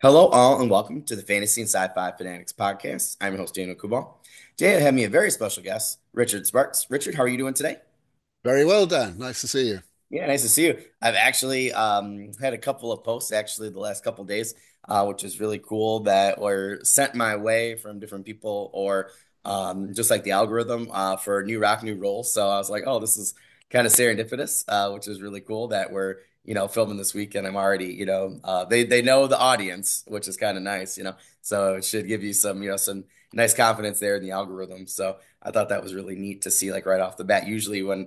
Hello, all, and welcome to the Fantasy and Sci-Fi Fanatics podcast. I'm your host, Daniel Kubal. Today, I have me a very special guest, Richard Sparks. Richard, how are you doing today? Very well, Dan. Nice to see you. Yeah, nice to see you. I've actually had a couple of posts actually the last couple of days, which is really cool that were sent my way from different people or just like the algorithm for new rock, new roll. So I was like, oh, this is kind of serendipitous, which is really cool that we're filming this week and I'm already they know the audience, which is kind of nice, so it should give you some some nice confidence there in the algorithm. So I thought that was really neat to see like right off the bat. Usually when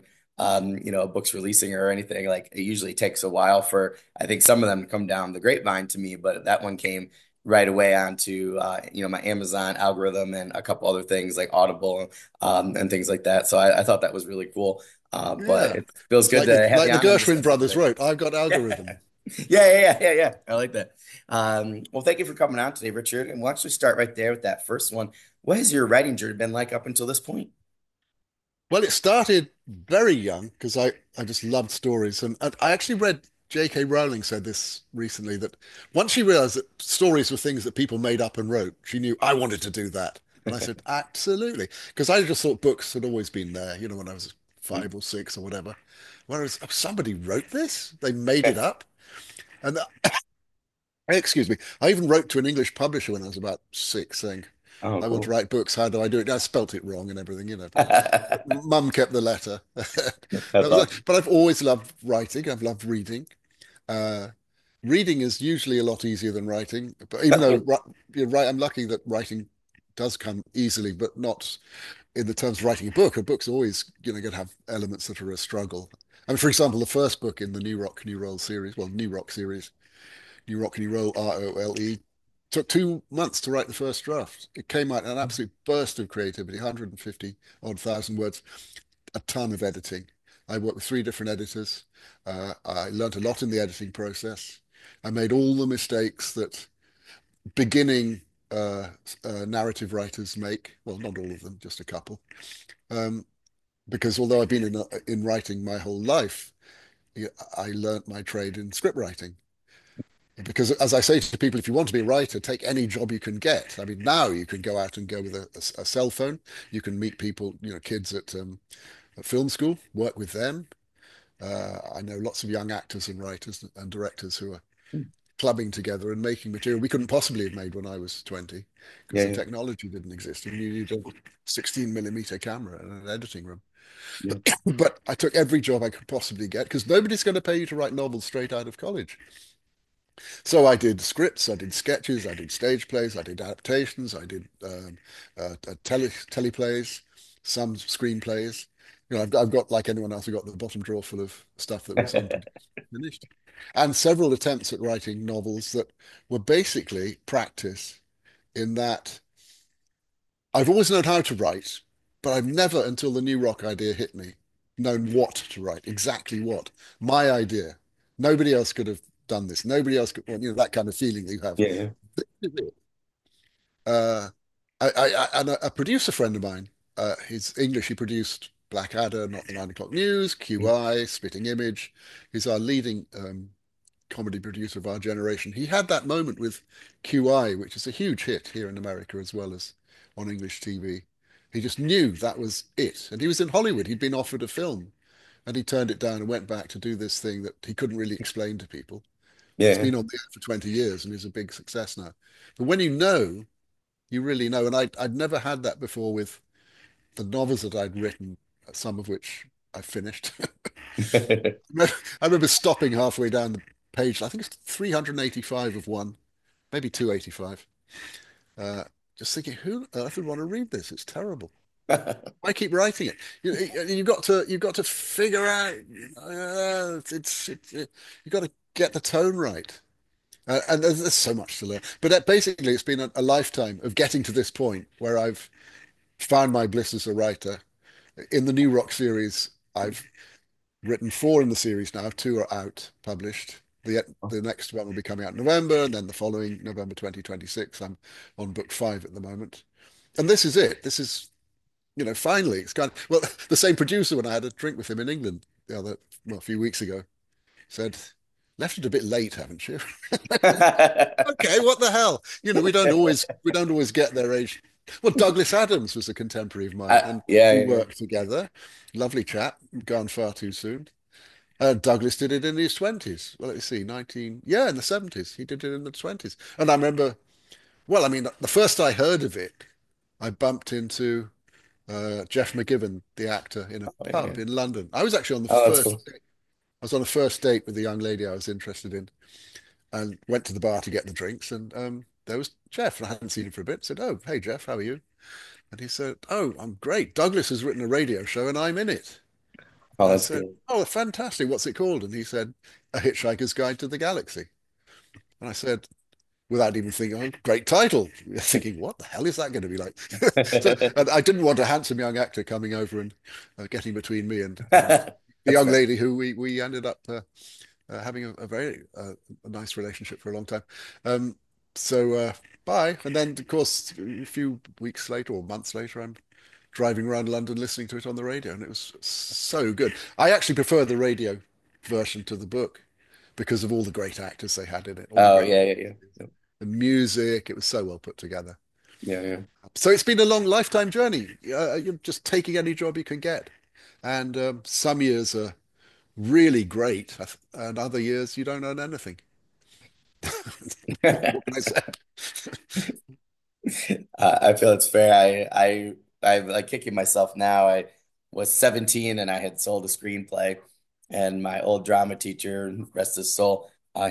a book's releasing or anything, like it usually takes a while for I think some of them to come down the grapevine to me, but that one came right away onto my Amazon algorithm and a couple other things like Audible and things like that. So I thought that was really cool. But Yeah. it feels It's good like the to have the like the honor to Gershwin discuss it brothers today. wrote, I've got Yeah. algorithm. Yeah. I like that. Well, thank you for coming on today, Richard. And we'll actually start right there with that first one. What has your writing journey been like up until this point? Well, it started very young because I just loved stories. And I actually read J.K. Rowling said this recently that once she realized that stories were things that people made up and wrote, she knew I wanted to do that. And I said, absolutely. Because I just thought books had always been there, when I was 5 or 6 or whatever. Whereas somebody wrote this, they made it up. And excuse me. I even wrote to an English publisher when I was about 6 saying, Oh, I want to cool. write books. How do I do it? I spelt it wrong and everything. But Mum kept the letter. That's awesome. But I've always loved writing. I've loved reading. Uh, Reading is usually a lot easier than writing. But even though you're right, I'm lucky that writing does come easily, but not in the terms of writing a book. A book's always, going to have elements that are a struggle. I mean, for example, the first book in the New Rock, New Roll series, well, New Rock series, New Rock, New Roll, ROLE. Took 2 months to write the first draft. It came out an absolute burst of creativity, 150 odd thousand words, a ton of editing. I worked with 3 different editors. I learned a lot in the editing process. I made all the mistakes that beginning narrative writers make. Well, not all of them, just a couple. Um, because although I've been in writing my whole life, yeah, I learnt my trade in script writing. Because as I say to people, if you want to be a writer, take any job you can get. I mean, now you can go out and go with a cell phone. You can meet people, kids at film school, work with them. I know lots of young actors and writers and directors who are clubbing together and making material we couldn't possibly have made when I was 20 because the Yeah, technology didn't exist. And you need a 16 millimeter camera and an editing room. yeah. But I took every job I could possibly get because nobody's going to pay you to write novels straight out of college. So I did scripts, I did sketches, I did stage plays, I did adaptations, I did teleplays, some screenplays. I've got like anyone else, I've got the bottom drawer full of stuff that was unfinished, and several attempts at writing novels that were basically practice. In that, I've always known how to write, but I've never, until the New Rock idea hit me, known what to write, exactly what. My idea. Nobody else could have done this. Nobody else could, well, that kind of feeling that you have. Yeah. Uh, and a producer friend of mine, he's English, he produced Blackadder, Not the 9 O'Clock News, QI, Spitting Image. He's our leading comedy producer of our generation. He had that moment with QI, which is a huge hit here in America as well as on English TV. He just knew that was it. And he was in Hollywood. He'd been offered a film and he turned it down and went back to do this thing that he couldn't really explain to people. And it's Yeah. been on the air for 20 years and is a big success now. But when you know, you really know. And I'd never had that before with the novels that I'd written, some of which I finished. I remember stopping halfway down the page. I think it's 385 of one, maybe 285. Uh, just thinking, who on earth would want to read this? It's terrible. I keep writing it. You've got to figure out. You've got to get the tone right. And there's so much to learn. But basically, it's been a lifetime of getting to this point where I've found my bliss as a writer. In the New Rock series, I've written 4 in the series now. 2 are out, published. The next one will be coming out in November, and then the following November 2026. I'm on book 5 at the moment. And this is it. This is, finally, it's kind of, well, the same producer when I had a drink with him in England the other, well, a few weeks ago said, left it a bit late, haven't you? Okay, what the hell? We don't always get their age. Well, Douglas Adams was a contemporary of mine, and Yeah, we yeah, worked together. Lovely chap, gone far too soon. Douglas did it in his 20s. Well, let's see, 19, yeah, in the 70s. He did it in the 20s. And I remember, well, I mean, the first I heard of it, I bumped into Jeff McGibbon, the actor, in a yeah, yeah. pub in London. I was actually on the Oh, that's first cool. date. I was on a first date with the young lady I was interested in, and went to the bar to get the drinks. And there was Jeff, and I hadn't seen him for a bit. Said, "Oh, hey Jeff, how are you?" And he said, "Oh, I'm great. Douglas has written a radio show, and I'm in it." Oh, And I that's said, cool. "Oh, fantastic. What's it called?" And he said, "A Hitchhiker's Guide to the Galaxy." And I said, without even thinking, oh, great title. Thinking, what the hell is that going to be like? So, and I didn't want a handsome young actor coming over and getting between me and the That's young fair. lady who we ended up having a very a nice relationship for a long time. Um, so bye. And then, of course, a few weeks later or months later, I'm driving around London listening to it on the radio, and it was so good. I actually prefer the radio version to the book because of all the great actors they had in it, all the Oh, great yeah, yeah, yeah. Yep. the music. It was so well put together. Yeah, yeah. So it's been a long lifetime journey. You're just taking any job you can get, and some years are really great, and other years you don't earn anything. What can I say? I feel it's fair. I'm like kicking myself now. I was 17 and I had sold a screenplay, and my old drama teacher, rest his soul,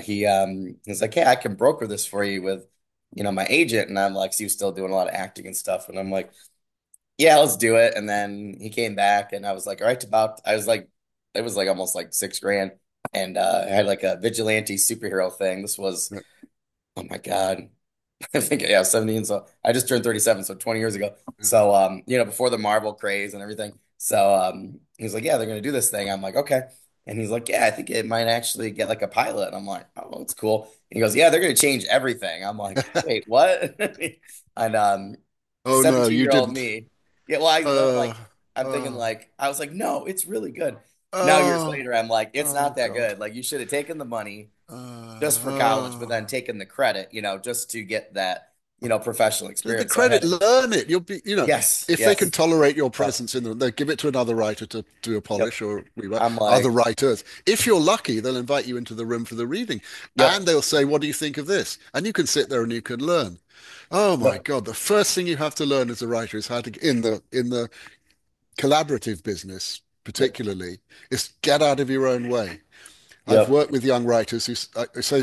he was like, "Hey, I can broker this for you with, my agent." And I'm like, so he was still doing a lot of acting and stuff, and I'm like, "Yeah, let's do it." And then he came back, and I was like, "All right, I was like, it was like almost like 6 grand, and I had like a vigilante superhero thing. This was, oh my God. I think yeah, 17. So I just turned 37, so 20 years ago. So before the Marvel craze and everything. So he was like, "Yeah, they're gonna do this thing." I'm like, "Okay." And he's like, "Yeah, I think it might actually get like a pilot." And I'm like, "Oh, it's cool." And he goes, "Yeah, they're gonna change everything." I'm like, "Wait, what?" And Oh no, you 17-year-old didn't. me. Yeah, well, Uh, like I'm thinking uh, like I was like, "No, it's really good." Now years oh, later, I'm like, "It's oh not that God. good. Like you should have taken the money just for college, but then Uh, taking the credit, just to get that, professional the experience." So I credit, had it. learn it. You'll be, Yes, if they can yes. tolerate your Yep, presence in them, they'll give it to another writer to do a yep. polish or rework. I'm Other like, writers. If you're lucky, they'll invite you into the room for the reading, and yep, they'll say, "What do you think of this?" And you can sit there and you can learn. Oh my yep, God, the first thing you have to learn as a writer is how to in the collaborative business, yep, particularly, is get out of your own way. I've yep, worked with young writers who say,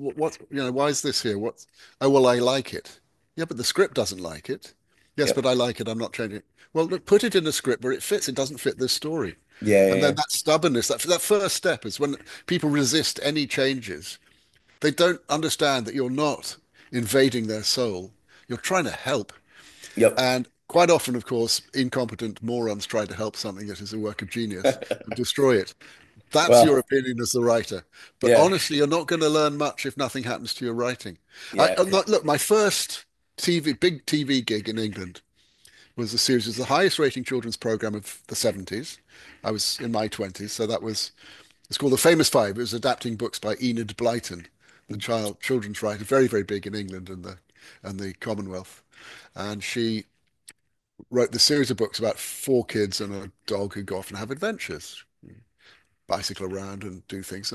why is this here? What? Oh, well, I like it. Yeah, but the script doesn't like it. Yes, but yep. I like it. I'm not changing it. Well, look, put it in a script where it fits. It doesn't fit this story. Yeah, yeah, And then yeah. that stubbornness, that first step is when people resist any changes. They don't understand that you're not invading their soul. You're trying to help. Yep. And quite often, of course, incompetent morons try to help something that is a work of genius and destroy it. That's your Well, opinion as the writer. But yeah, honestly, you're not going to learn much if nothing happens to your writing. yeah. Look, my first big TV gig in England was a series. It was the highest rating children's program of the 70s. I was in my 20s, so it's called The Famous Five. It was adapting books by Enid Blyton, the children's writer, very, very big in England and the Commonwealth. And she wrote the series of books about four kids and a dog who go off and have adventures, bicycle around and do things.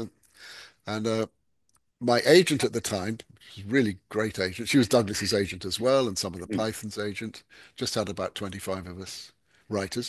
And my agent at the time, really great agent, she was Douglas's agent as well, and some of the Python's agent, just had about 25 of us writers.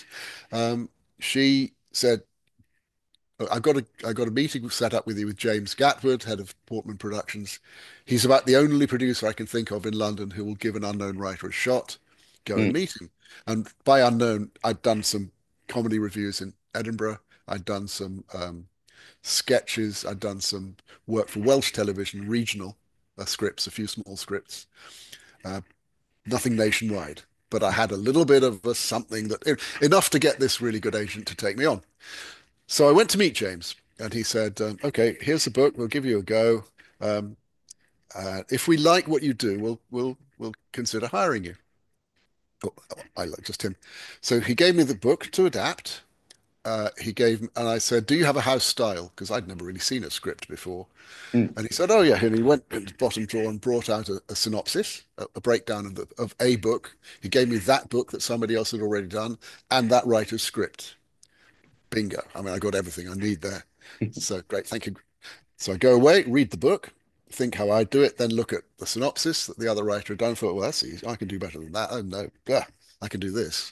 She said, I got a meeting set up with you with James Gatwood, head of Portman Productions. He's about the only producer I can think of in London who will give an unknown writer a shot. Go and Mm, meet him. And by unknown, I'd done some comedy reviews in Edinburgh. I'd done some sketches. I'd done some work for Welsh television, regional scripts, a few small scripts, uh, nothing nationwide. But I had a little bit of a something enough to get this really good agent to take me on. So I went to meet James, and he said, "Okay, here's the book. We'll give you a go. Um, if we like what you do, we'll consider hiring you." Oh, I like just him. So he gave me the book to adapt. he gave, and I said, "Do you have a house style?" Because I'd never really seen a script before. Mm. And he said, "Oh yeah." And he went into the bottom drawer and brought out a synopsis, a breakdown of a book. He gave me that book that somebody else had already done, and that writer's script. Bingo. I mean, I got everything I need there. So great, thank you. So I go away, read the book, think how I do it, then look at the synopsis that the other writer had done. Thought, well, that's easy. I can do better than that. Oh no, yeah, I can do this.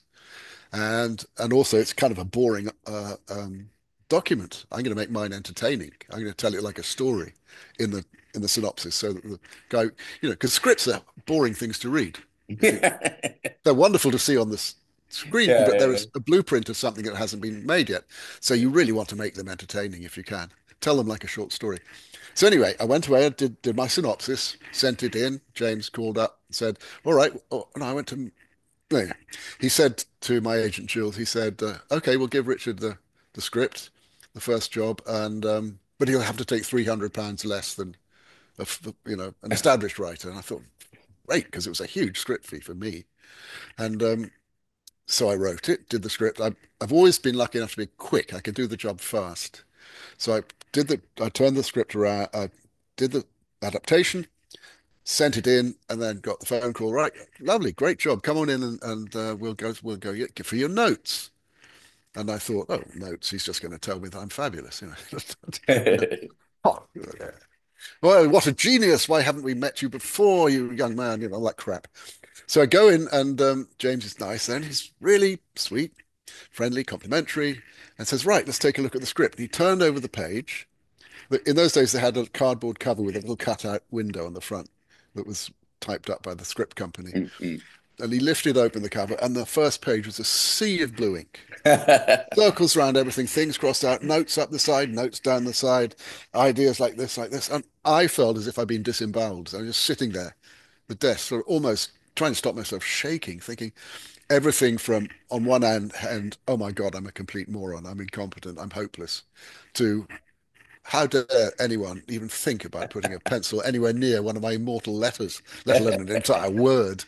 And also it's kind of a boring document. I'm going to make mine entertaining. I'm going to tell it like a story in the synopsis, so that the guy, because scripts are boring things to read. If you, they're wonderful to see on this screen, Yeah, but there yeah, is a blueprint of something that hasn't been made yet. So you really want to make them entertaining if you can. Tell them like a short story. So anyway, I went away and did my synopsis, sent it in. James called up, said, "All right." Oh, and I went to no, he said to my agent Jules, he said, "Okay, we'll give Richard the script, the first job, and but he'll have to take £300 less than an established writer." And I thought, great, because it was a huge script fee for me. And so I wrote it, did the script. I've always been lucky enough to be quick. I could do the job fast. So I turned the script around, I did the adaptation, sent it in, and then got the phone call. Right, lovely, great job. Come on in and we'll go for your notes. And I thought, oh, notes. He's just going to tell me that I'm fabulous. yeah. Oh, well, what a genius! Why haven't we met you before, you young man? All that crap. So I go in, and James is nice, and he's really sweet, friendly, complimentary, and says, "Right, let's take a look at the script." And he turned over the page. In those days, they had a cardboard cover with a little cutout window on the front that was typed up by the script company. Mm-mm. And he lifted open the cover, and the first page was a sea of blue ink. Circles around everything, things crossed out, notes up the side, notes down the side, ideas like this, like this. And I felt as if I'd been disemboweled. So I was just sitting there, at the desk, sort of almost trying to stop myself shaking, thinking everything from on one hand, oh my God, I'm a complete moron, I'm incompetent, I'm hopeless, to how dare anyone even think about putting a pencil anywhere near one of my immortal letters, let alone an entire word.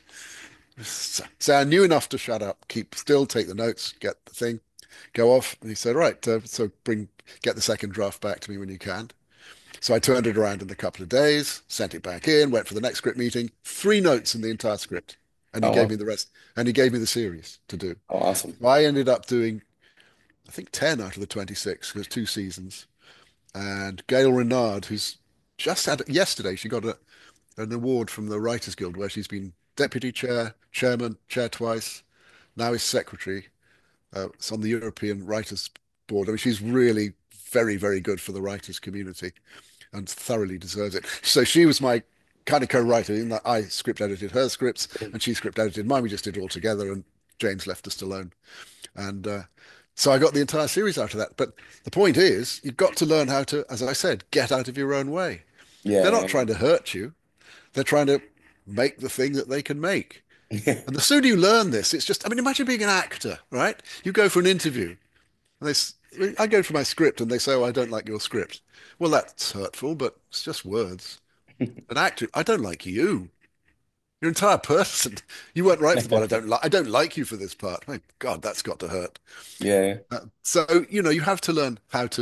So I knew enough to shut up, keep still, take the notes, get the thing, go off. And he said, right, so get the second draft back to me when you can. So I turned it around in a couple of days, sent it back in, went for the next script meeting, 3 notes in the entire script. And he Oh, gave wow. me the rest. And he gave me the series to do. Oh, awesome. So I ended up doing, I think, 10 out of the 26, because 2 seasons. And Gail Renard, who's just had yesterday, she got an award from the Writers Guild where she's been deputy chair, chairman, chair twice, now is secretary. It's on the European Writers Board. I mean, she's really very, very good for the writers community and thoroughly deserves it. So she was my kind of co-writer in that I script edited her scripts and she script edited mine. We just did it all together, and James left us alone. And so I got the entire series out of that. But the point is, you've got to learn how to, as I said, get out of your own way. They're not Yeah, trying to hurt you. They're trying to make the thing that they can make. yeah. And the sooner you learn this, it's just, I mean, imagine being an actor, right? You go for an interview, and I go for my script, and they say, "Oh, I don't like your script." Well, that's hurtful, but it's just words. An actor, I don't like you. Your entire person. You weren't right for the part. I don't like you for this part. My God, that's got to hurt. Yeah. So you have to learn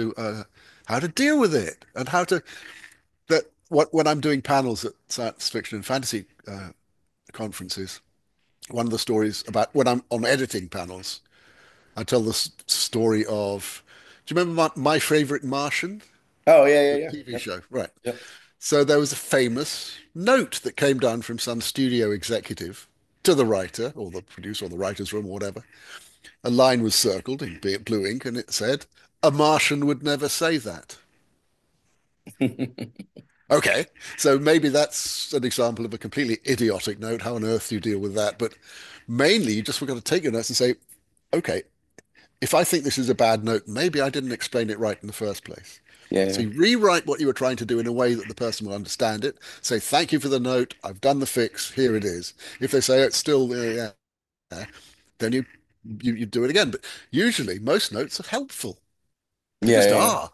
how to deal with it, and how to that. What when I'm doing panels at science fiction and fantasy conferences, one of the stories about when I'm on editing panels, I tell the story of. Do you remember my favorite Martian, Oh, yeah, yeah, the yeah. TV Yep. show? Right. Yep. So there was a famous note that came down from some studio executive to the writer or the producer or the writer's room or whatever. A line was circled in blue ink, and it said, "A Martian would never say that." Okay, so maybe that's an example of a completely idiotic note. How on earth do you deal with that? But mainly, you just got to take your notes and say, okay, if I think this is a bad note, maybe I didn't explain it right in the first place. So Yeah, you rewrite what you were trying to do in a way that the person will understand it. Say, thank you for the note. I've done the fix. Here it is. If they say, "Oh, it's still there," yeah, then you do it again. But usually, most notes are helpful. They yeah, just yeah, yeah. are.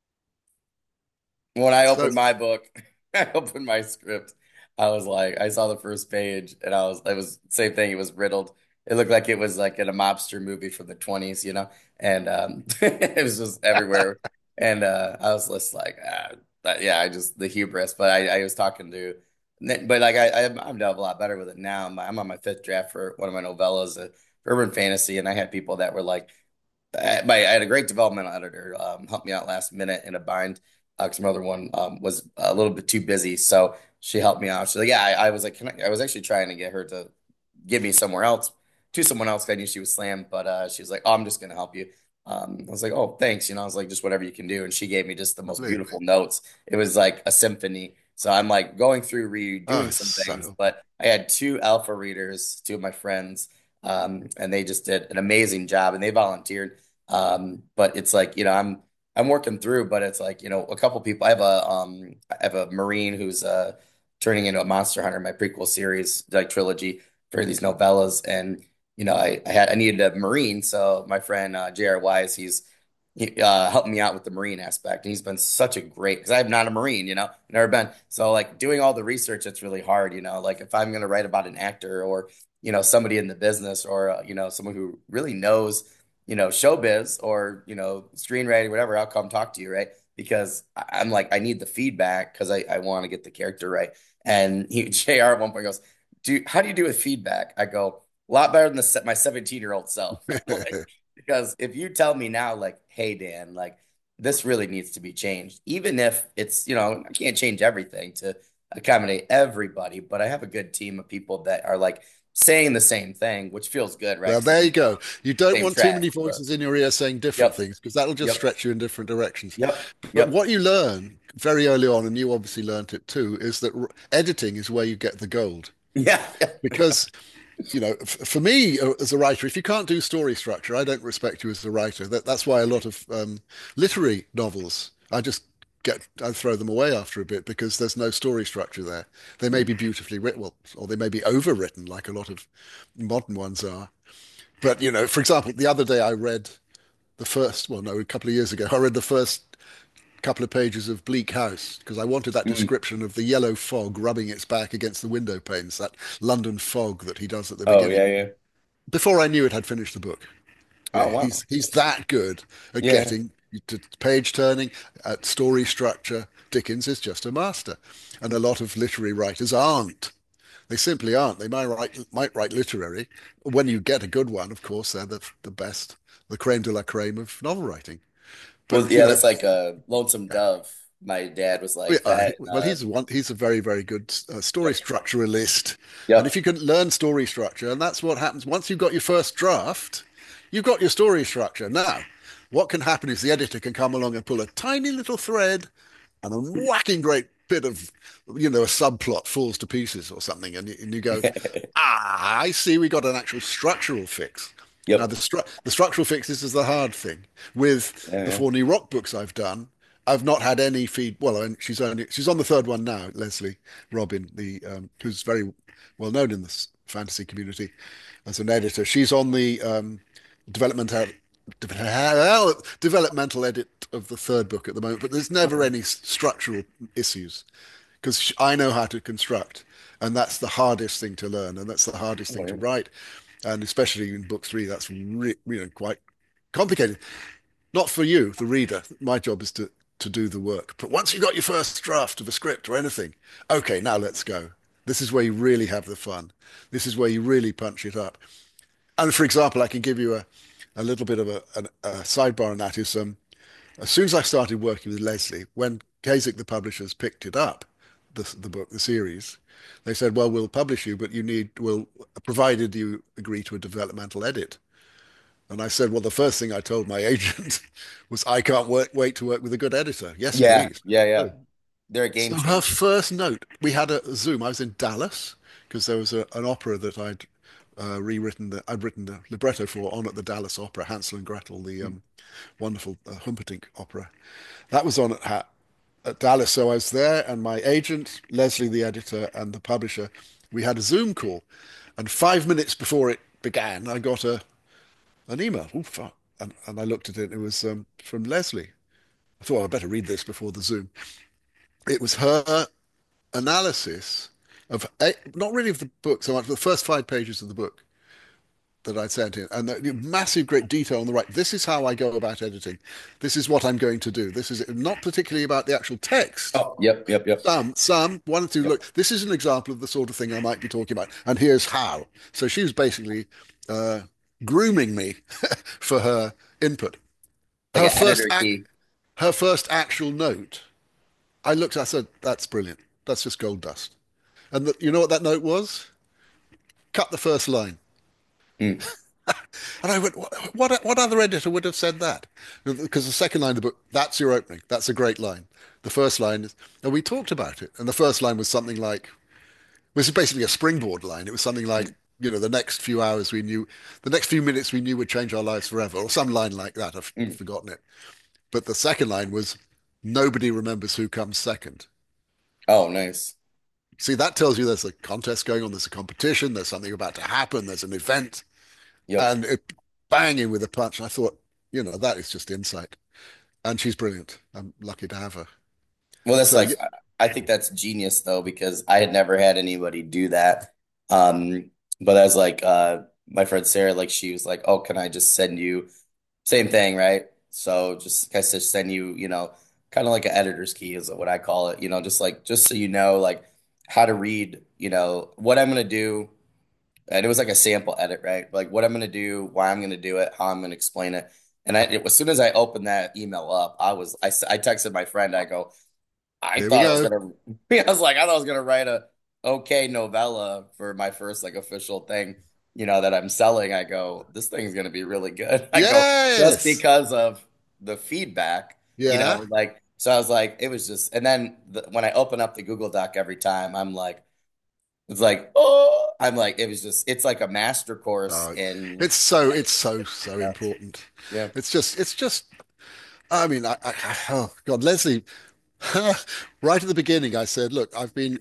When I So opened my book, I opened my script. I was like, I saw the first page, and it was same thing. It was riddled. It looked like it was like in a mobster movie from the 20s, and it was just everywhere. And I was just like, yeah, I just the hubris. But I was talking to, but like I'm doing a lot better with it now. I'm on my fifth draft for one of my novellas, urban fantasy, and I had people that were like, I had a great developmental editor help me out last minute in a bind because my other one was a little bit too busy, so she helped me out. She's like, yeah, I was like, I was actually trying to get her to give me somewhere else to someone else 'cause I knew she was slammed, but she was like, oh, I'm just gonna help you. I was like, oh, thanks. I was like, just whatever you can do, and she gave me just the most Lovely. beautiful notes. It was like a symphony. So I'm like going through Oh, redoing it's some things, so. but I had two alpha readers, two of my friends, and they just did an amazing job, and they volunteered. But it's like, I'm working through, but it's like, a couple people. I have a Marine who's turning into a monster hunter, my prequel series, like trilogy for these novellas. And, I needed a Marine. So my friend J.R. Wise, he helped me out with the Marine aspect. And he's been such a great, because I'm not a Marine, never been. So like doing all the research, it's really hard, like if I'm going to write about an actor or, somebody in the business or, someone who really knows showbiz or, screenwriting, whatever, I'll come talk to you, right? Because I'm like, I need the feedback because I want to get the character right. And JR at one point goes, how do you do with feedback? I go, a lot better than my 17-year-old self. Like, because if you tell me now, like, hey, Dan, like, this really needs to be changed, even if it's, I can't change everything to accommodate everybody, but I have a good team of people that are like saying the same thing, which feels good, right? Well, Because it there means you go. You don't same want too track. many So, voices in your ear saying different yep, things because that'll just yep, stretch you in different directions. yep, But yep. what you learn very early on, and you obviously learned it too, is that editing is where you get the gold. Yeah. Because, for me as a writer, if you can't do story structure, I don't respect you as a writer. That's why a lot of literary novels, I throw them away after a bit because there's no story structure there. They may be beautifully written, well, or they may be overwritten like a lot of modern ones are. But, for example, the other day I read well, no, a couple of years ago, I read the first couple of pages of Bleak House because I wanted that Mm. description of the yellow fog rubbing its back against the window panes, that London fog that he does at the Oh, beginning. yeah, yeah. Before I knew it, I'd finished the book. Oh, He's that good at wow. getting to page turning, at story structure. Dickens is just a master, and a lot of literary writers aren't. They simply aren't. They might write literary. When you get a good one, of course, they're the best, the creme de la creme of novel writing. Well, But yeah, that's like a Lonesome Dove. My dad was like that. well, he's a very, very good story Yep, structuralist. And if yep. you can learn story structure, and that's what happens once you've got your first draft, you've got your story structure. Now, what can happen is the editor can come along and pull a tiny little thread and a whacking great bit of, a subplot falls to pieces or something, and you go, I see, we got an actual structural fix. Now, Yep. the structural fixes is the hard thing. With Yeah, the yeah. four new rock books I've done, I've not had any feed. Well, and she's on the third one now. Leslie Robin, the who's very well known in this fantasy community as an editor. She's on the developmental developmental edit of the third book at the moment, but there's never Okay. any structural issues because I know how to construct, and that's the hardest thing to learn, and that's the hardest Oh, thing to yeah. write, and especially in book three, that's quite complicated. Not for you, the reader. My job is to do the work. But once you've got your first draft of a script or anything, okay, now let's go. This is where you really have the fun. This is where you really punch it up. And for example, I can give you a little bit of a sidebar on that is as soon as I started working with Leslie, when Kasich, the publishers, picked it up, the book, the series, they said, well, we'll publish you, but provided you agree to a developmental edit. And I said, well, the first thing I told my agent was, I can't wait to work with a good editor. Yes, Yeah, please. yeah, yeah. Oh. They're a game So her changer. first note, we had a Zoom. I was in Dallas because there was an opera that I'd written the libretto for on at the Dallas Opera, Hansel and Gretel, the wonderful Humperdinck opera. That was on at Dallas. So I was there, and my agent, Leslie, the editor, and the publisher, we had a Zoom call. And 5 minutes before it began, I got an email. Oh, fuck. And I looked at it. It was from Leslie. I thought, I better read this before the Zoom. It was her analysis of not really of the book so much, the first 5 pages of the book that I'd sent in, and massive, great detail on the right. This is how I go about editing. This is what I'm going to do. This is not particularly about the actual text. Oh, yep, yep, yep, Some one or two. yep. Look, this is an example of the sort of thing I might be talking about, and here's how. So she was basically uh, grooming me for her input. Like Her an first editor act, key. her first actual note. I looked. I said, "That's brilliant. That's just gold dust." And you know what that note was? Cut the first line. Mm. And I went, what other editor would have said that? Because the second line of the book, that's your opening. That's a great line. The first line is, and we talked about it. And the first line was something like, was basically a springboard line. It was something like, Mm. the next few hours we knew, the next few minutes we knew would change our lives forever, or some line like that. I've Mm. forgotten it. But the second line was, nobody remembers who comes second. Oh, nice. See, that tells you there's a contest going on, there's a competition, there's something about to happen, there's an event, Yep. and it banging with a punch. And I thought, that is just insight. And she's brilliant. I'm lucky to have her. Well, that's So like yeah, I think that's genius though, because I had never had anybody do that. But as like my friend Sarah, like she was like, "Oh, can I just send you same thing, right?" So just I said send you, kind of like an editor's key is what I call it, just so you know like how to read, what I'm gonna do. And it was like a sample edit, right? Like what I'm gonna do, why I'm gonna do it, how I'm gonna explain it. And as soon as I opened that email up, I texted my friend, I go, I here we thought I was go. gonna. I was like, I thought I was gonna write a okay novella for my first like official thing, that I'm selling. I go, this thing's gonna be really good. I go just Yes. because of the feedback, Yeah. like so. I was like, it was just, and then when I open up the Google Doc every time, I'm like, it's like, oh, I'm like, it was just, it's like a master course Oh, in it's so yeah, important. yeah. It's just, I mean, oh God, Leslie, right at the beginning, I said, look,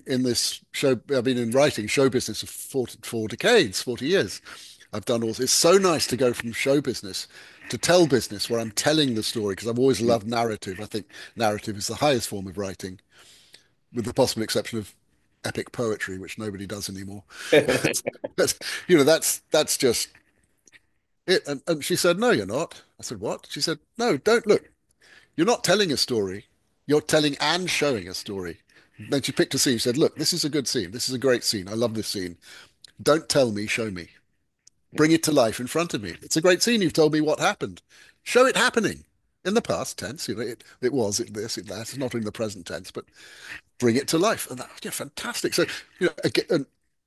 I've been in writing show business for 4 decades, 40 years. I've done all, it's so nice to go from show business to tell business where I'm telling the story because I've always loved narrative. I think narrative is the highest form of writing, with the possible exception of epic poetry, which nobody does anymore. That's, that's just it. And she said, no, you're not. I said, what? She said, no, don't look. You're not telling a story. You're telling and showing a story. Then she picked a scene. She said, look, this is a good scene. This is a great scene. I love this scene. Don't tell me, show me. Bring it to life in front of me. It's a great scene. You've told me what happened. Show it happening. In the past tense, it was, it this, it that. It's not in the present tense, but bring it to life. And that, yeah, fantastic. So, again,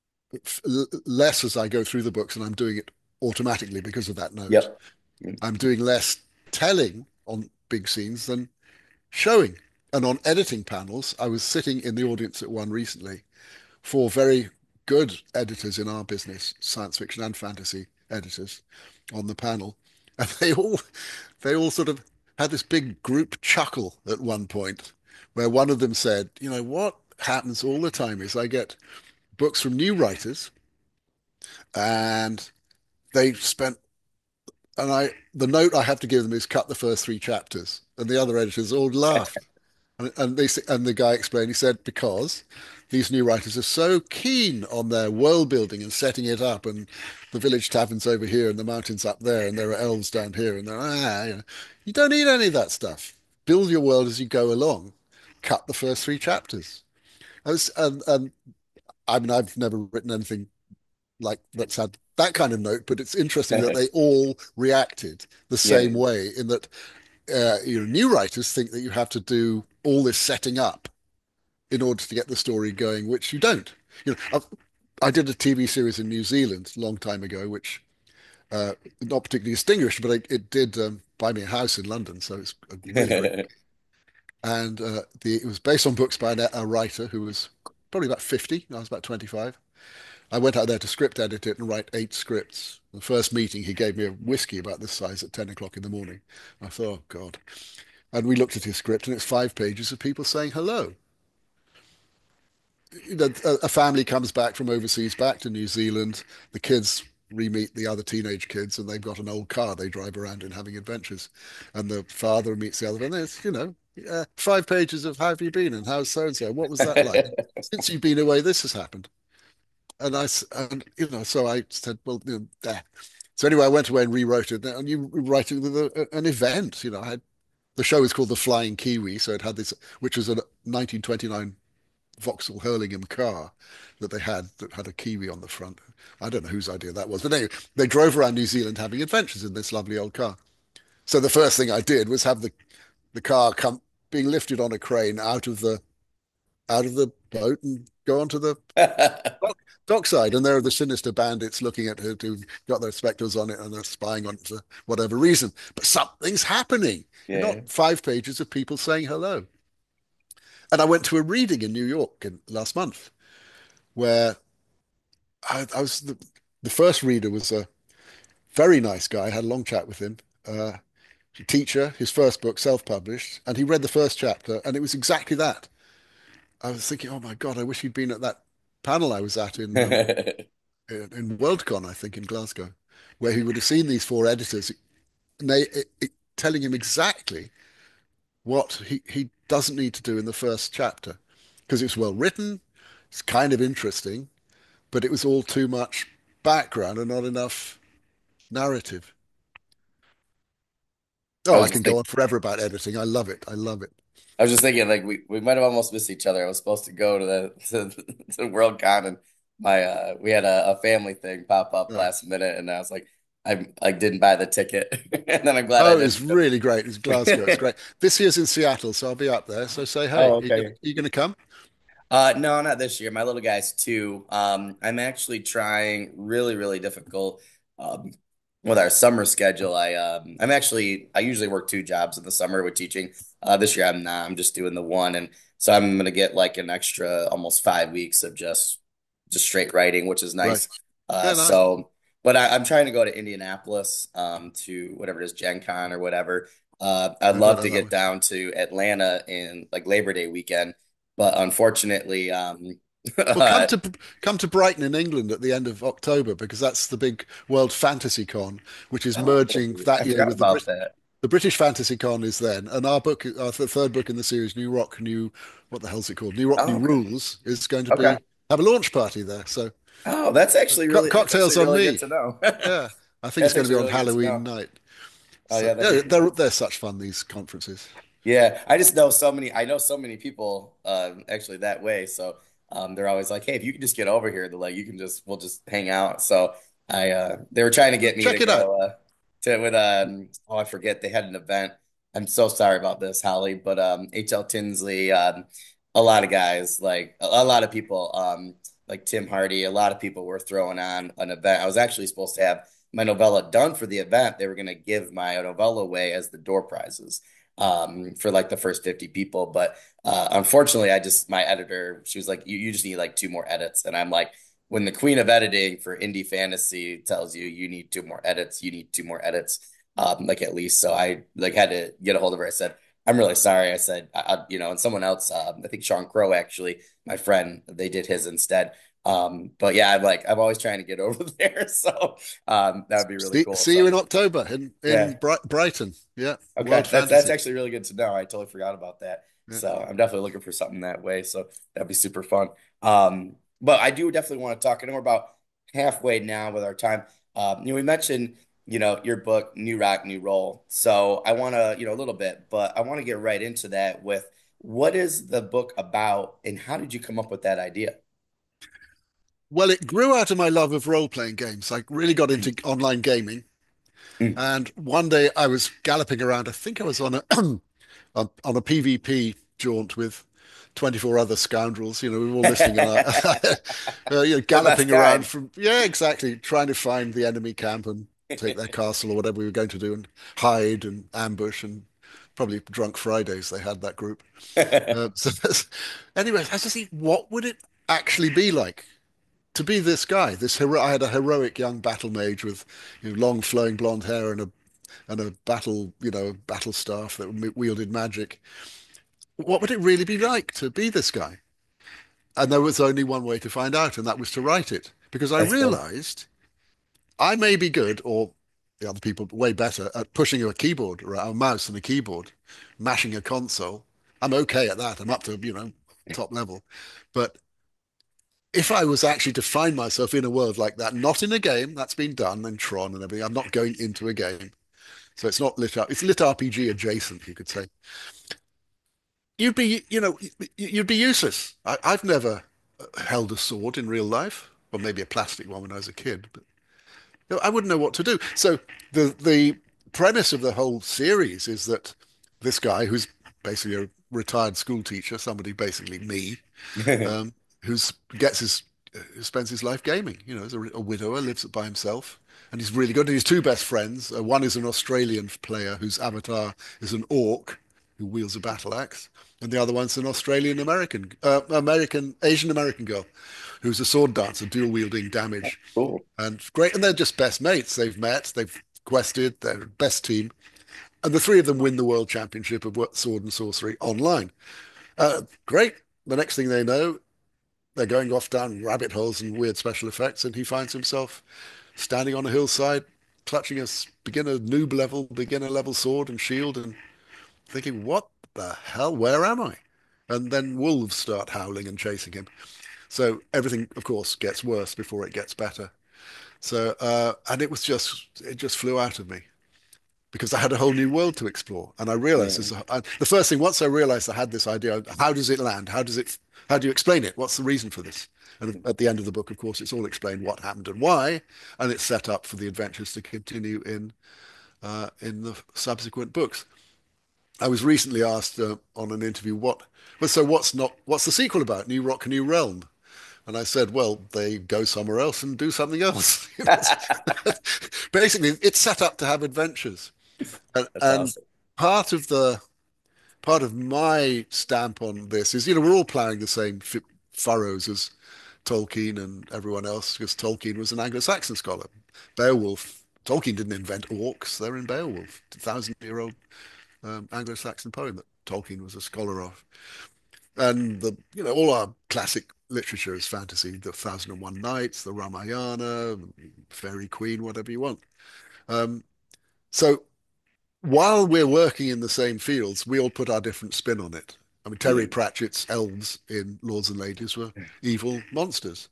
less as I go through the books, and I'm doing it automatically because of that note. Yep. I'm doing less telling on big scenes than showing. And on editing panels, I was sitting in the audience at one recently, for very good editors in our business, science fiction and fantasy editors on the panel. And they all sort of had this big group chuckle at one point where one of them said, what happens all the time is I get books from new writers and they spent and the note I have to give them is cut the first 3 chapters. And the other editors all laughed. And the guy explained, he said, because these new writers are so keen on their world building and setting it up, and the village taverns over here and the mountains up there, and there are elves down here, and you don't need any of that stuff. Build your world as you go along. Cut the first 3 chapters. And I mean, I've never written anything like that's had that kind of note, but it's interesting that they all reacted the Yeah. same way in that new writers think that you have to do all this setting up in order to get the story going, which you don't. I did a TV series in New Zealand a long time ago, which not particularly distinguished, but it did buy me a house in London, so it's a really great. And it was based on books by a writer who was probably about 50. I was about 25. I went out there to script edit it and write 8 scripts. The first meeting, he gave me a whiskey about this size at 10 o'clock in the morning. I thought, oh God. And we looked at his script, and it's 5 pages of people saying hello. A family comes back from overseas, back to New Zealand. The kids re-meet the other teenage kids, and they've got an old car they drive around in having adventures. And the father meets the other, and there's, 5 pages of how have you been and how's so and so? What was that like? Since you've been away, this has happened. And so I said, well, there. So anyway, I went away and rewrote it. And you write it with an event. I had the show was called The Flying Kiwi, so it had this, which was a 1929 Vauxhall Hurlingham car that had a kiwi on the front. I don't know whose idea that was, but anyway, they drove around New Zealand having adventures in this lovely old car. So the first thing I did was have the car come being lifted on a crane out of the boat and go onto the dockside. And there are the sinister bandits looking at her who've got their spectacles on it and they're spying on it for whatever reason. But something's happening. Yeah. Not 5 pages of people saying hello. And I went to a reading in New York last month where I was the first reader was a very nice guy. I had a long chat with him. Teacher, his first book, self-published, and he read the first chapter, and it was exactly that. I was thinking, oh my God, I wish he'd been at that panel I was at in Worldcon, I think, in Glasgow, where he would have seen these four editors and telling him exactly what he doesn't need to do in the first chapter because it's well written, it's kind of interesting, but it was all too much background and not enough narrative. I Oh, I was can just go thinking, on forever about editing. I love it. I love it. I was just thinking, like we might have almost missed each other. I was supposed to go to to Worldcon, and my we had a family thing pop up Oh, last minute, and I was like, I didn't buy the ticket, and then I'm glad I oh, didn't. it's really great. It's Glasgow. It's great. This year's in Seattle, so I'll be up there. So say hey. Oh, okay. You gonna come? No, not this year. My little guy's two. I'm actually trying really, really difficult um, with our summer schedule. I usually work two jobs in the summer with teaching. This year I'm not. I'm just doing the one, and so I'm gonna get like an extra almost 5 weeks of just straight writing, which is Right. nice. Yeah, nice. But I'm trying to go to Indianapolis to whatever it is, Gen Con or whatever. I'd I don't love know to that get one. down to Atlanta in like Labor Day weekend, but unfortunately, Well, come to Brighton in England at the end of October because that's the big World Fantasy Con, which is oh, merging that I year forgot with about that. The British Fantasy Con is then, and our third book in the series, New Rock, New what the hell's it called? New Rock, Oh, New okay. Rules, is going to Okay. be have a launch party there. So Oh, that's actually cocktails on really good me. to know. Yeah, I think it's That's going to be actually on really good to Halloween know. night. Oh So yeah, that'd yeah, be cool. they're such fun these conferences. Yeah, I just know so many. I know so many people actually that way. So they're always like, "Hey, if you can just get over here, they're like, you can just we'll just hang out." So I they were trying to get me to Check it out. go to with oh I forget they had an event. I'm so sorry about this, Holly, but H.L. Tinsley, a lot of guys like a lot of people like Tim Hardy, a lot of people were throwing on an event. I was actually supposed to have my novella done for the event. They were going to give my novella away as the door prizes for like the first 50 people. But unfortunately, my editor, she was like, you just need like two more edits. And I'm like, when the queen of editing for indie fantasy tells you you need two more edits, you need two more edits, like at least. So I like had to get a hold of her. I said, I'm really sorry. I said, and someone else, I think Sean Crow, actually, my friend, they did his instead. But yeah, I'm always trying to get over there. So that would be really cool. See So you in October in yeah. Brighton. Yeah, World Okay, that's Fantasy. actually really good to know. I totally forgot about that. Yeah. So I'm definitely looking for something that way. So that'd be super fun. But I do definitely want to talk. I know we're about halfway now with our time. We mentioned, your book, New Rock, New Roll. So I want to, a little bit, but I want to get right into that with what is the book about and how did you come up with that idea? Well, it grew out of my love of role-playing games. I really got into online gaming. Mm. And one day I was galloping around. I think I was on a on a PvP jaunt with 24 other scoundrels. We were all listening and The best galloping around kind. from yeah, exactly, trying to find the enemy camp and take their castle or whatever we were going to do and hide and ambush and probably drunk Fridays. They had that group. So anyway, I was just thinking, what would it actually be like to be this guy? This hero. I had a heroic young battle mage with long flowing blonde hair and a battle staff that wielded magic. What would it really be like to be this guy? And there was only one way to find out, and that was to write it. Because I That's cool. realized I may be good, or the other people way better, at pushing a keyboard or a mouse and a keyboard, mashing a console. I'm okay at that. I'm up to, top level. But if I was actually to find myself in a world like that, not in a game, that's been done in Tron and everything. I'm not going into a game. So it's not lit up. It's lit RPG adjacent, you could say. You'd be useless. I've never held a sword in real life, or maybe a plastic one when I was a kid, but I wouldn't know what to do. So the premise of the whole series is that this guy, who's basically a retired school teacher, somebody basically me, um, who's gets his who spends his life gaming. You know, as a widower, lives by himself, and he's really good. And his two best friends, one is an Australian player whose avatar is an orc who wields a battle axe, and the other one's an Australian Asian American girl who's a sword dancer, dual wielding damage, Cool. and great. And they're just best mates. They've met, they've quested, they're best team, and the three of them win the world championship of sword and sorcery online. Great. The next thing they know, they're going off down rabbit holes and weird special effects, and he finds himself standing on a hillside, clutching a beginner level sword and shield, and thinking, "What the hell? Where am I?" And then wolves start howling and chasing him. So everything, of course, gets worse before it gets better. So, and it just flew out of me because I had a whole new world to explore. And I realized Yeah. the first thing, once I realized I had this idea, how does it land? How do you explain it? What's the reason for this? And at the end of the book, of course, it's all explained what happened and why, and it's set up for the adventures to continue in the subsequent books. I was recently asked on an interview, what's the sequel about? New Rock, New Realm. And I said, well, they go somewhere else and do something else. Basically, it's set up to have adventures. That's And awesome. part of the part of my stamp on this is, we're all plowing the same furrows as Tolkien and everyone else, because Tolkien was an Anglo-Saxon scholar. Beowulf, Tolkien didn't invent orcs; they're in Beowulf, 1,000-year-old Anglo-Saxon poem that Tolkien was a scholar of. And all our classic literature is fantasy: the Thousand and One Nights, the Ramayana, Fairy Queen, whatever you want. Um, so while we're working in the same fields, we all put our different spin on it. I mean, Yeah. Terry Pratchett's elves in Lords and Ladies were evil monsters.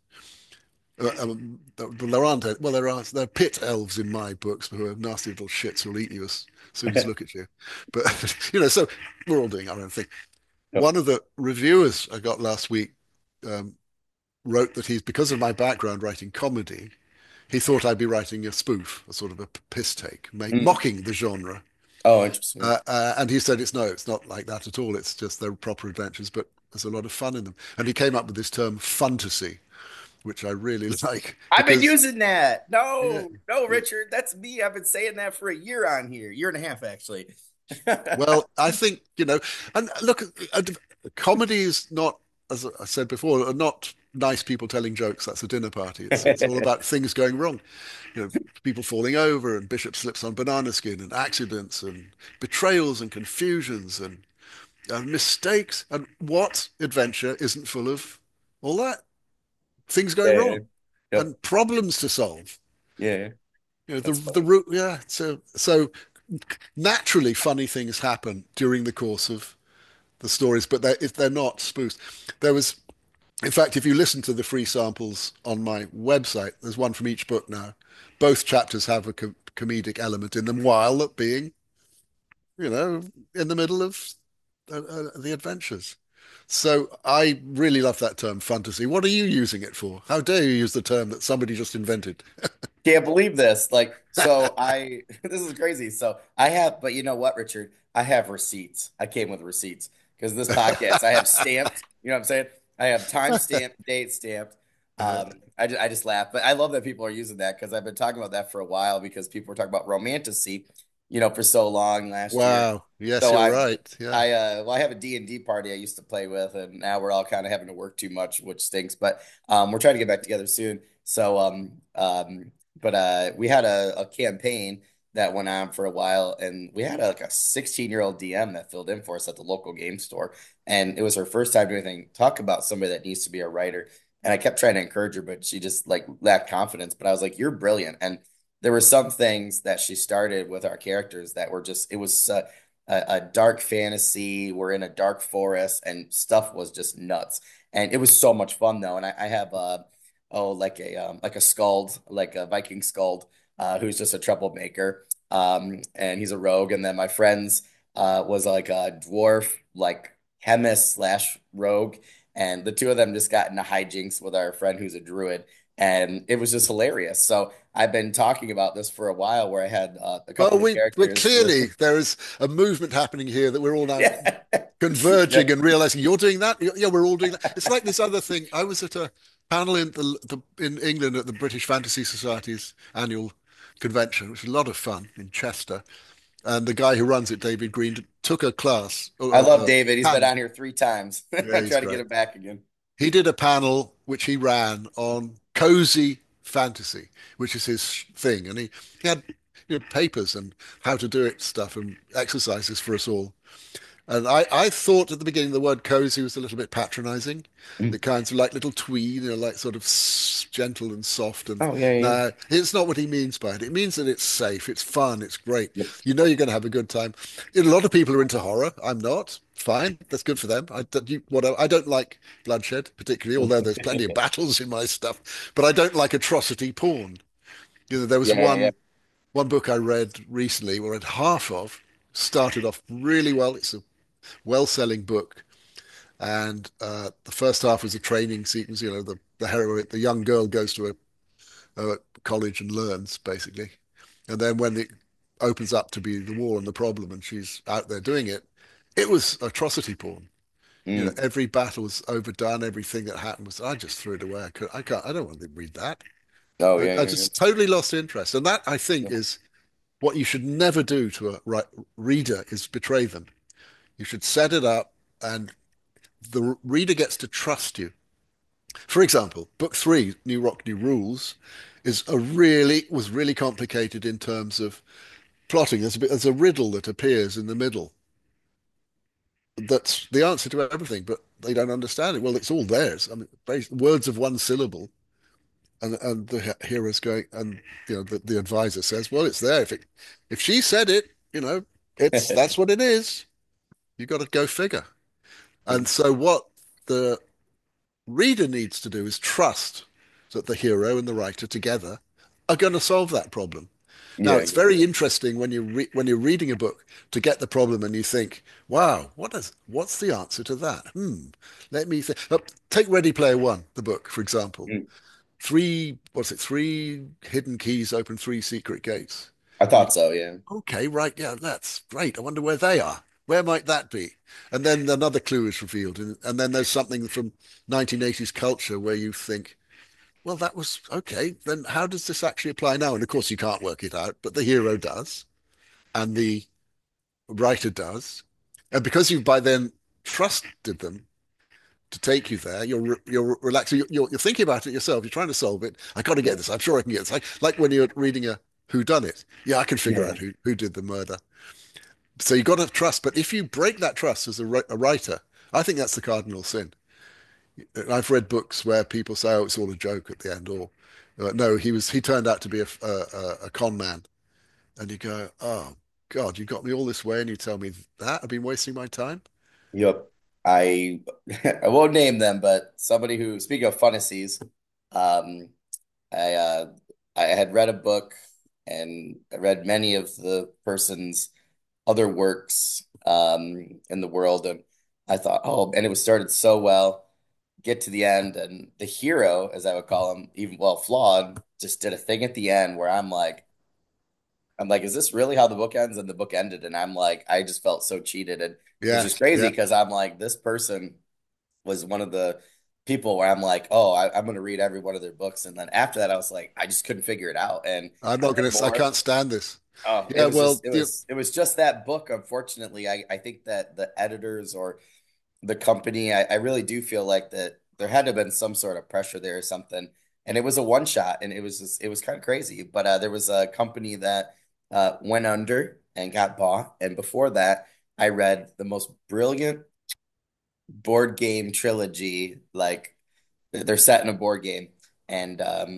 There aren't, well, there are pit elves in my books who are nasty little shits who'll eat you as soon as look at you. But, so we're all doing our own thing. Yep. One of the reviewers I got last week um, wrote that because of my background writing comedy, he thought I'd be writing a spoof, a sort of a piss take, Mm. mocking the genre. Oh, interesting. And he said it's not like that at all. It's just they're proper adventures, but there's a lot of fun in them. And he came up with this term fantasy, which I really like I've been because using that. yeah, No, no, yeah. Richard, that's me. I've been saying that for a year on here, year and a half actually. Well, I think, and look, comedy is not, as I said before, are not nice people telling jokes. That's a dinner party. It's all about things going wrong. People falling over and Bishop slips on banana skin and accidents and betrayals and confusions and mistakes. And what adventure isn't full of all that? Things going Yeah. wrong Yep. and problems to solve. Yeah. The That's the funny. root, yeah. So naturally, funny things happen during the course of the stories, but they're not spoofs. There was, in fact, if you listen to the free samples on my website, there's one from each book now. Both chapters have a comedic element in them, while being, you know, in the middle of the adventures. So I really love that term, fantasy. What are you using it for? How dare you use the term that somebody just invented? Can't believe this. Like, so this is crazy. So I have, but you know what, Richard? I have receipts. I came with receipts because this podcast I have stamped. You know what I'm saying? I have time stamped, date stamped. I just laugh, but I love that people are using that because I've been talking about that for a while because people were talking about romanticy, for so long last year. Wow. Yes, So you're right. Yeah. I have a D&D party I used to play with, and now we're all kind of having to work too much, which stinks. But we're trying to get back together soon. So but we had a campaign that went on for a while, and we had like a 16-year-old DM that filled in for us at the local game store, and it was her first time doing anything. Talk about somebody that needs to be a writer. And I kept trying to encourage her, but she just like lacked confidence. But I was like, "You're brilliant." And there were some things that she started with our characters that were just it was a dark fantasy. We're in a dark forest, and stuff was just nuts. and it was so much fun though. And I have like a skald, like a Viking skald, who's just a troublemaker, and he's a rogue. And then my friend's was like a dwarf, like chemist slash rogue, and the two of them just got into hijinks with our friend who's a druid, and it was just hilarious. So I've been talking about this for a while, where I had a Well, couple of we characters with, clearly there is a movement happening here that we're all now yeah, converging yeah. and realizing you're doing that. Yeah, we're all doing that. It's like this other thing. I was at a panel in in England at the British Fantasy Society's annual convention, which was a lot of fun in Chester. And the guy who runs it, David Green, took a class, I or love a David. He's been panel. on here 3 times. Yeah, I he's try to get great. him back again. He did a panel which he ran on cozy fantasy, which is his thing, and he had papers and how to do it stuff and exercises for us all. And I thought at the beginning the word cozy was a little bit patronizing. The Mm. kinds of like little tweed, like sort of gentle and soft. And Oh, yeah, yeah. no, it's not what he means by it. It means that it's safe, it's fun, it's great. Yep. You know you're going to have a good time. A lot of people are into horror. I'm not. Fine, that's good for them. Whatever. I don't like bloodshed particularly, although there's plenty of battles in my stuff. But I don't like atrocity porn. There was Yeah, yeah. one book I read recently, or read half of, started off really well. It's a well-selling book, and the first half was a training sequence. The heroine, the young girl, goes to a college and learns basically, and then when it opens up to be the war and the problem, and she's out there doing it, it was atrocity porn. Mm. Every battle was overdone. Everything that happened was. I just threw it away. I can't. I don't want to read that. Oh, I yeah, yeah, just totally lost interest, and that I think yeah. is what you should never do to a reader is betray them. You should set it up, and the reader gets to trust you. For example, book three, New Rock, New Rules, was really complicated in terms of plotting. There's a riddle that appears in the middle that's the answer to everything, but they don't understand it. Well, it's all theirs. I mean, words of one syllable, and the hero's going, and the advisor says, well, it's there. If she said it, that's what it is. You got to go figure. And so what the reader needs to do is trust that the hero and the writer together are going to solve that problem. Now, Yeah, it's very interesting when when you're reading a book to get the problem and you think, "Wow, what's the answer to that?" Let me think. Take Ready Player One, the book, for example. yeah. What's it? Three hidden keys open three secret gates. I And you thought so, yeah. Okay, right, yeah, that's great. I wonder where they are. Where might that be? And then another clue is revealed, and then there's something from 1980s culture where you think, well, that was okay. Then how does this actually apply now? And of course, you can't work it out, but the hero does, and the writer does, and because you've by then trusted them to take you there, you're relaxed. You're thinking about it yourself. You're trying to solve it. I got to get Yeah, this. I'm sure I can get this. Like when you're reading a who done it. Yeah, I can figure yeah, out who did the murder. So you got to trust. But if you break that trust as a writer, I think that's the cardinal sin. I've read books where people say, "Oh, it's all a joke at the end," or "No, he turned out to be a con man," and you go, "Oh God, you got me all this way, and you tell me that I've been wasting my time." yep. I I won't name them, but somebody who, speaking of fantasies, um, I I had read a book, and I read many of the person's other works in the world, and I thought, oh, and it was started so well. Get to the end, and the hero, as I would call him, even well flawed, just did a thing at the end where I'm like, is this really how the book ends? And the book ended, and I'm like, I just felt so cheated, and which Yeah, is crazy yeah. because I'm like, this person was one of the people where I'm like, oh, I'm going to read every one of their books, and then after that, I was like, I just couldn't figure it out, and I'm I not read going to. I more. can't stand this. Oh, it Yeah, was well, just it was just that book. Unfortunately, I think that the editors or the company, I really do feel like that there had to have been some sort of pressure there or something. And it was a one shot, and it was kind of crazy. But there was a company that went under and got bought. And before that, I read the most brilliant board game trilogy. Like they're set in a board game, and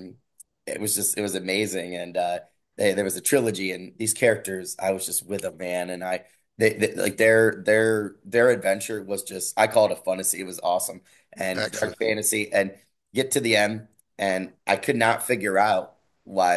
it was amazing. And there was a trilogy, and these characters, I was just with them, man. And like their adventure was just, I call it a fantasy. It was awesome. and dark Excellent. fantasy, and get to the end, and I could not figure out why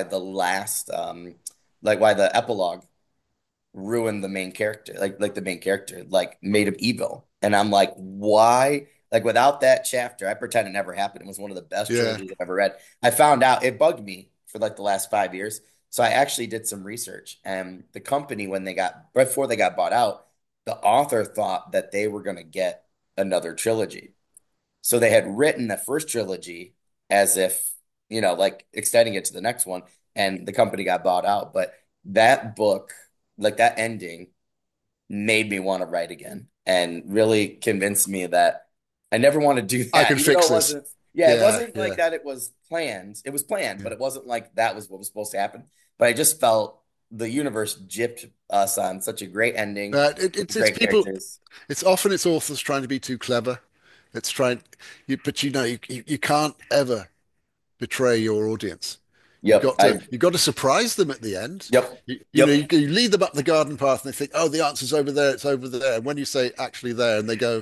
why the epilogue ruined the main character, like the main character, like made him evil. And I'm like, why? Like without that chapter, I pretend it never happened. It was one of the best Yeah. trilogies I've ever read. I found out it bugged me for like the last 5 years. So I actually did some research, and the company, when they got before they got bought out, the author thought that they were going to get another trilogy. So they had written the first trilogy as if, like extending it to the next one, and the company got bought out. But that book, like that ending, made me want to write again and really convinced me that I never want to do I that. can Even though fix it this. wasn't, yeah, it Yeah, wasn't like yeah, that. It was planned. It was planned, yeah. but it wasn't like that was what was supposed to happen. But I just felt the universe gypped us on such a great ending, It's great people. characters. It's often it's authors trying to be too clever. It's trying, but you can't ever betray your audience. Yep. You've got to surprise them at the end. Yep. You Yep. lead them up the garden path and they think, oh, the answer's over there, it's over there. And when you say actually there, and they go,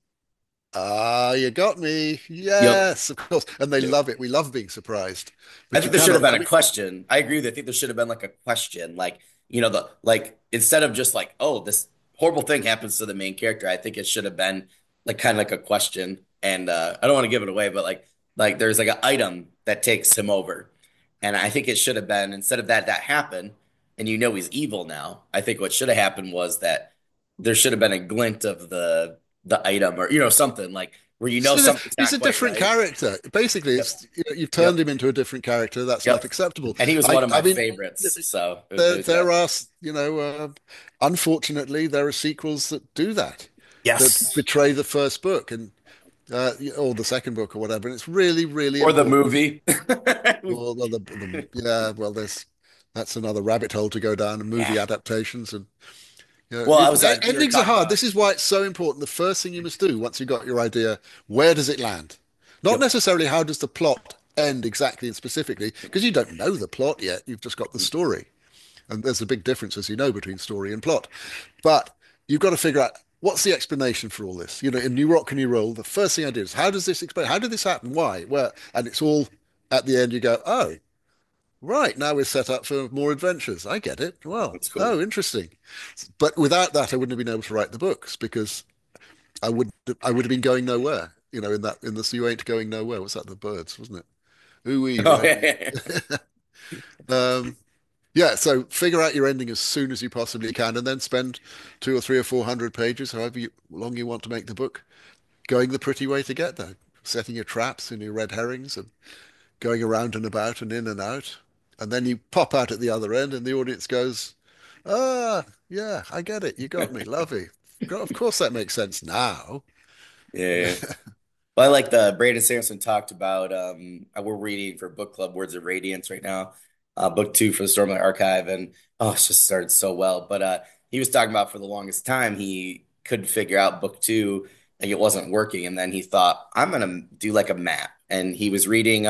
ah, you got me. Yep. Yes, of course. And they Yep. love it. We love being surprised. I But you think there should have cannot, been I a mean, question. I agree with you. I think there should have been like a question, like, the like instead of just like, oh, this horrible thing happens to the main character. I think it should have been like kind of like a question. And I don't want to give it away, but like there's like an item that takes him over. And I think it should have been instead of that happened, and he's evil now. I think what should have happened was that there should have been a glint of the item, or something like where something's he's not a quite different right. character. Basically, Yep. you've turned Yep. him into a different character. That's not Yep. acceptable. And he was one of I my mean, favorites. So it there was bad. there are, unfortunately, there are sequels that do that, that Yes. betray the first book and or the second book or whatever. And it's really, really Or the important. movie. Well, yeah, well, that's another rabbit hole to go down, and movie Yeah. adaptations and Well, I was we were endings are talking hard. about. This is why it's so important. The first thing you must do once you've got your idea, where does it land? Not Yep. necessarily how does the plot end exactly and specifically, because you don't know the plot yet. You've just got the story. And there's a big difference, as you know, between story and plot. But you've got to figure out what's the explanation for all this. In New Rock and New Roll, the first thing I did is how does this explain? How did this happen? Why? Where? And it's all at the end. You go, oh, right. Now we're set up for more adventures. I get it. Well, That's cool. oh, interesting. But without that, I wouldn't have been able to write the books because I would have been going nowhere. In this you ain't going nowhere. What's that? The birds, wasn't it? Ooh, Oh, right. yeah. Um, Yeah, so figure out your ending as soon as you possibly can, and then spend 200 or 300 or 400 pages, long you want to make the book, going the pretty way to get there, setting your traps and your red herrings, and going around and about and in and out, and then you pop out at the other end, and the audience goes, "Ah, yeah, I get it. You got me, lovely. Of course that makes sense now." Yeah. Well, I like the Brandon Sanderson talked about. We're reading for book club Words of Radiance right now, book two for the Stormlight Archive, and oh, it's just started so well. But he was talking about for the longest time he couldn't figure out book two, like it wasn't working, and then he thought I'm gonna do like a map, and he was reading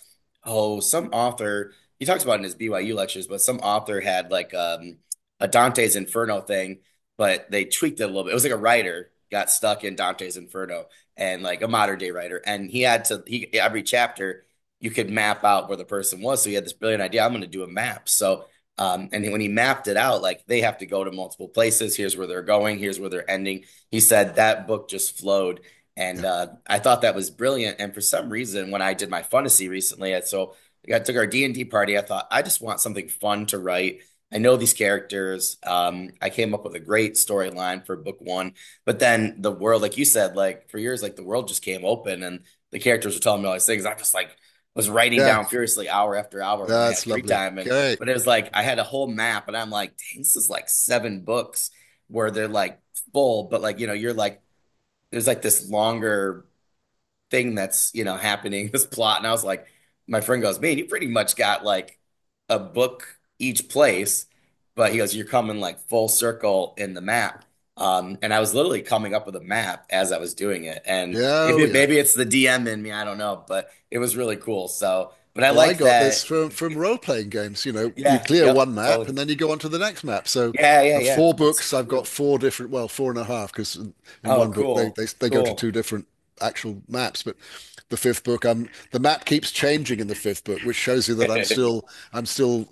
some author he talks about in his BYU lectures, but some author had like a Dante's Inferno thing, but they tweaked it a little bit. It was like a writer got stuck in Dante's Inferno and like a modern day writer, and he every chapter you could map out where the person was. So he had this brilliant idea. I'm going to do a map. So and when he mapped it out, like they have to go to multiple places. Here's where they're going. Here's where they're ending. He said that book just flowed. And Yeah, I thought that was brilliant. And for some reason, when I did my fantasy recently, I took our D&D party. I thought I just want something fun to write. I know these characters. I came up with a great storyline for book one, but then the world, like you said, like for years, like the world just came open and the characters were telling me all these things. I just like was writing yeah, down furiously hour after hour when I had that's free lovely. time. Great. But it was like I had a whole map, and I'm like, dang, this is like 7 books where they're like full, but like you're like there's like this longer thing that's happening this plot, and I was like, my friend goes, man, you pretty much got like a book each place, but he goes, you're coming like full circle in the map. And I was literally coming up with a map as I was doing it, and Yeah, oh maybe yeah. maybe it's the DM in me, I don't know, but it was really cool. So but I Well, I like got this that. from role-playing games. You Yeah, clear yep, one map totally. and then you go on to the next map. So, Yeah, four that's books, so I've got cool. four different, well, four and a half, because in Oh, one book cool, they go to two cool. different actual maps. But the fifth book, the map keeps changing in the fifth book, which shows you that I'm still,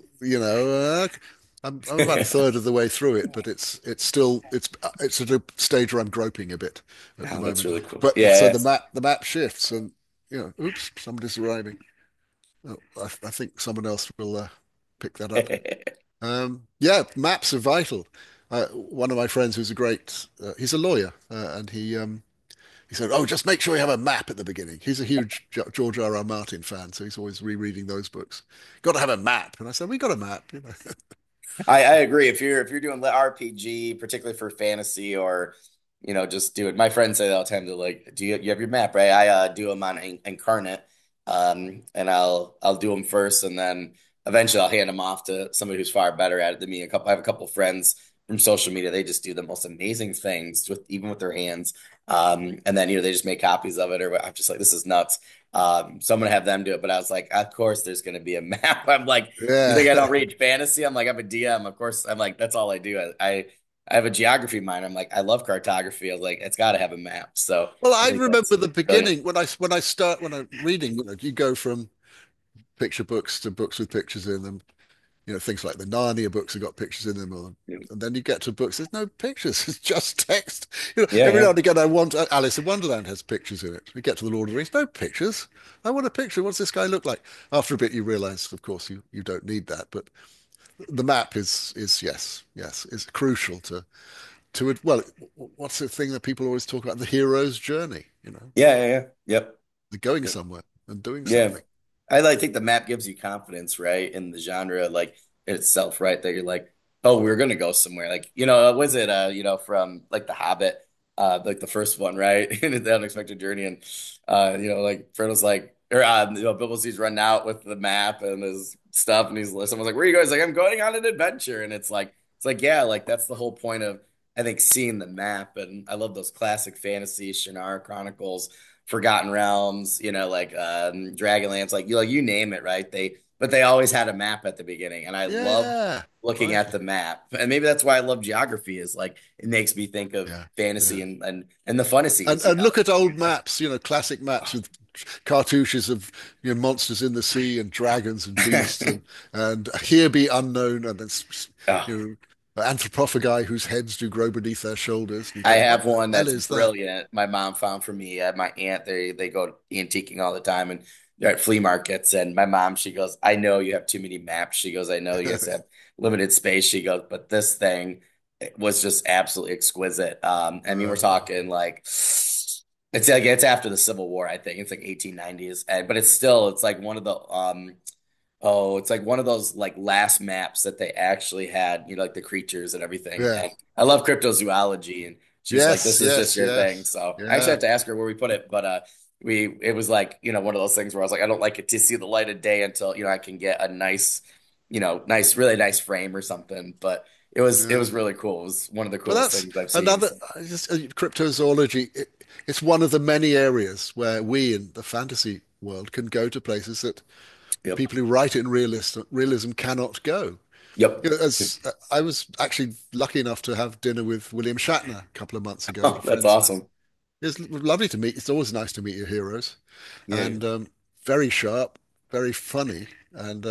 I'm about a third of the way through it, but it's still it's at a stage where I'm groping a bit at the Oh, that's moment. really cool. But so Yeah. the map shifts, and oops, somebody's arriving. Oh, I think someone else will pick that up. Yeah, maps are vital. One of my friends who's a great, he's a lawyer, and he said, "Oh, just make sure you have a map at the beginning." He's a huge George R.R. Martin fan, so he's always rereading those books. Got to have a map, and I said, "We got a map." I agree. If you're doing RPG, particularly for fantasy or just do it. My friends say that all the time. They're like, "Do you have your map, right?" I do them on Incarnate, and I'll do them first, and then eventually I'll hand them off to somebody who's far better at it than me. I have a couple friends from social media. They just do the most amazing things with even with their hands, and then they just make copies of it. Or I'm just like, this is nuts. So I'm gonna have them do it. But I was like, of course, there's gonna be a map. I'm like. You Yeah. think I don't read fantasy? I'm like, I'm a DM. Of course, I'm like, that's all I do. I have a geography mind. I'm like, I love cartography. I was like, it's got to have a map. So Well, I I think that's remember the brilliant. beginning when I'm reading. You go from picture books to books with pictures in them. Things like the Narnia books have got pictures in them, and then you get to books, there's no pictures, it's just text. Yeah, Every yeah, now and again, I want Alice in Wonderland has pictures in it. We get to the Lord of the Rings, no pictures. I want a picture. What's this guy look like? After a bit, you realize, of course, you don't need that, but the map is yes, is crucial to it. Well, what's the thing that people always talk about? The hero's journey. yeah, yeah, yeah. Yep. They're going somewhere and doing Yeah. something. I like think the map gives you confidence, right, in the genre, like itself, right? That you're like, oh, we're gonna go somewhere. Like, was it from like The Hobbit, like the first one, right? In the unexpected journey, and like Frodo's like, or Bilbo's running out with the map and his stuff, and someone's like, where are you going? He's like, I'm going on an adventure, and it's like, yeah, like that's the whole point of I think seeing the map, and I love those classic fantasy Shannara Chronicles. Forgotten Realms, like Dragonlance, like you name it, right? But they always had a map at the beginning, and I love Yeah, looking at righty. the map, and maybe that's why I love geography. Is like it makes me think of Yeah, fantasy yeah. and the fun of And seas, and look at old maps, classic maps with cartouches of monsters in the sea and dragons and beasts and here be unknown and it's Oh, you anthropophagi whose heads do grow beneath their shoulders. And you I think, what have the one hell that's is that? brilliant. My mom found for me. My aunt, they go antiquing all the time, and they're at flea markets. And my mom, she goes, "I know you have too many maps." She goes, "I know you guys have limited space." She goes, "But this thing was just absolutely exquisite." I mean, we're Uh, talking like it's after the Civil War, I think. It's like 1890s, but it's like one of the Oh, it's like one of those like last maps that they actually had, like the creatures and everything. yeah. And I love cryptozoology, and she's like, Yes, "This is just yes, your thing." yes. So I actually Yeah. have to ask her where we put it, but it was like one of those things where I was like, I don't like it to see the light of day until I can get a nice, really nice frame or something. But it was Yeah. really cool. It was one of the Well, coolest that's things I've seen. another So, cryptozoology. It's one of the many areas where we in the fantasy world can go to places that yep, people who write in realism cannot go. yep. As I was actually lucky enough to have dinner with William Shatner a couple of months ago at a Oh, that's friend's house. awesome. It's lovely to meet. It's always nice to meet your heroes, Yeah, yeah. and very sharp, very funny, and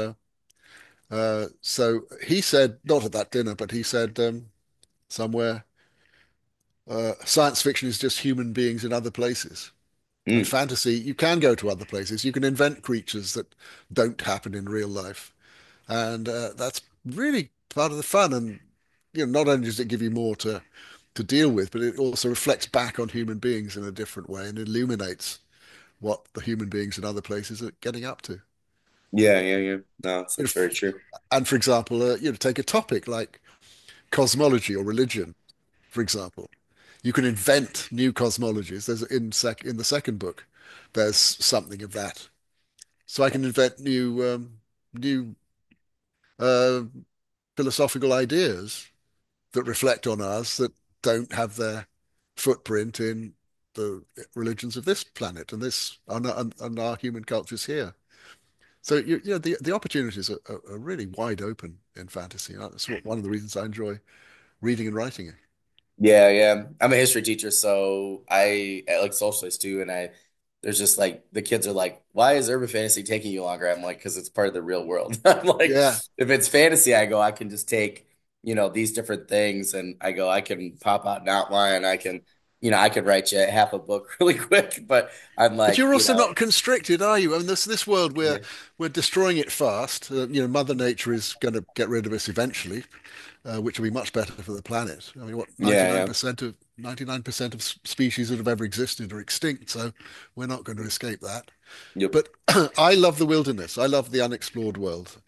so he said, not at that dinner, but he said somewhere, science fiction is just human beings in other places. And Mm, fantasy, you can go to other places. You can invent creatures that don't happen in real life. And that's really part of the fun. And not only does it give you more to deal with, but it also reflects back on human beings in a different way and illuminates what the human beings in other places are getting up to. yeah, yeah, yeah. No, that's If, very true. and for example, take a topic like cosmology or religion, for example. You can invent new cosmologies. There's in the second book, there's something of that. So I can invent new uh, philosophical ideas that reflect on us that don't have their footprint in the religions of this planet and this and our human cultures here. So the opportunities are really wide open in fantasy. That's one of the reasons I enjoy reading and writing it. Yeah, yeah. I'm a history teacher, so I like socialists too, and I there's just like the kids are like, why is urban fantasy taking you longer? I'm like, because it's part of the real world. I'm like, Yeah. if it's fantasy, I go, I can just take, these different things and I go, I can pop out an outline, I could write you half a book really quick, but I'm But like, you're also not constricted, are you? I mean, this world yeah, we're destroying it fast. Mother Nature is going to get rid of us eventually, which will be much better for the planet. I mean, what yeah, yeah. 99% of species that have ever existed are extinct, so we're not going to escape that. Yep. But I love the wilderness. I love the unexplored world.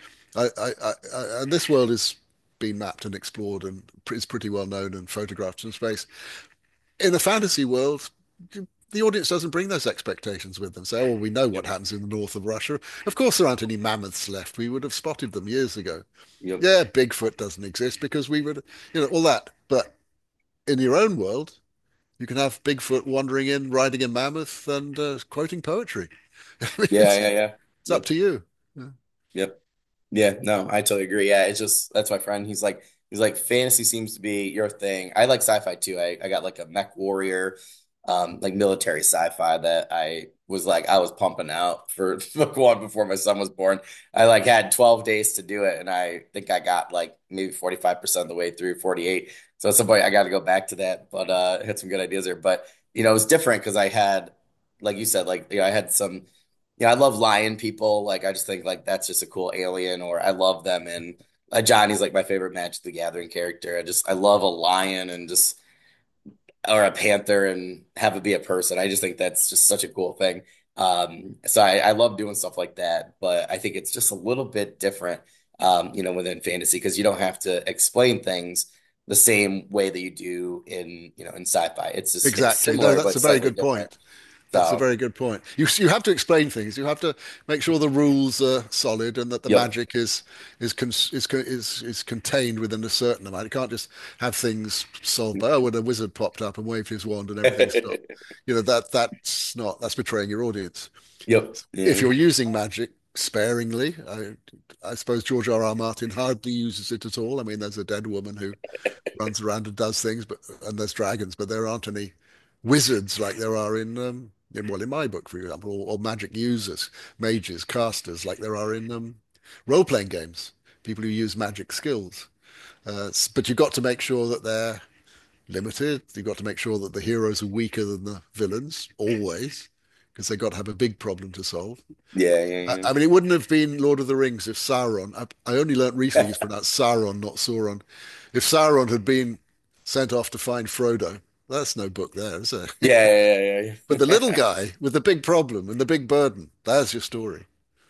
And this world is being mapped and explored and is pretty well known and photographed from space. In a fantasy world, the audience doesn't bring those expectations with them. Say, oh, we know what Yep. happens in the north of Russia. Of course, there aren't any mammoths left. We would have spotted them years ago. Yep. Yeah, Bigfoot doesn't exist because we would, all that. But in your own world, you can have Bigfoot wandering in, riding a mammoth, and quoting poetry. Yeah, yeah, yeah. It's up Yep. to you. Yeah. Yep. Yeah, no, I totally agree. Yeah, it's just that's my friend. He's like fantasy seems to be your thing. I like sci-fi too. I got like a mech warrior, like military sci-fi that I was pumping out for book one before my son was born. I like had 12 days to do it, and I think I got like maybe 45% of the way through, 48. So at some point I got to go back to that, but I had some good ideas there. But it was different because I had, like you said, like I had some. Yeah, I love lion people. Like I just think like that's just a cool alien, or I love them. And Johnny's like my favorite Magic the Gathering character. I love a lion and just or a panther and have it be a person. I just think that's just such a cool thing. So I love doing stuff like that, but I think it's just a little bit different, within fantasy because you don't have to explain things the same way that you do in sci-fi. It's Exactly. No, similar that's but a very slightly good different. point. That's a So, very good point. You have to explain things. You have to make sure the rules are solid and that the yep. magic is contained within a certain amount. You can't just have things solved by when a wizard popped up and waved his wand and everything stopped. That's betraying your audience. Yep. If Yeah. you're using magic sparingly, I suppose George R.R. Martin hardly uses it at all. I mean, there's a dead woman who runs around and does things, and there's dragons, but there aren't any wizards like there are in my book, for example, or magic users, mages, casters, like there are in role-playing games. People who use magic skills, but you've got to make sure that they're limited. You've got to make sure that the heroes are weaker than the villains always, because they've got to have a big problem to solve. Yeah, I, yeah, I mean, it wouldn't have been Lord of the Rings if Sauron. I only learnt recently it's yeah. pronounced Sauron, not Sauron. If Sauron had been sent off to find Frodo, that's no book there, is it? Yeah, yeah, yeah, But the yeah. little guy with the big problem and the big burden, there's your story.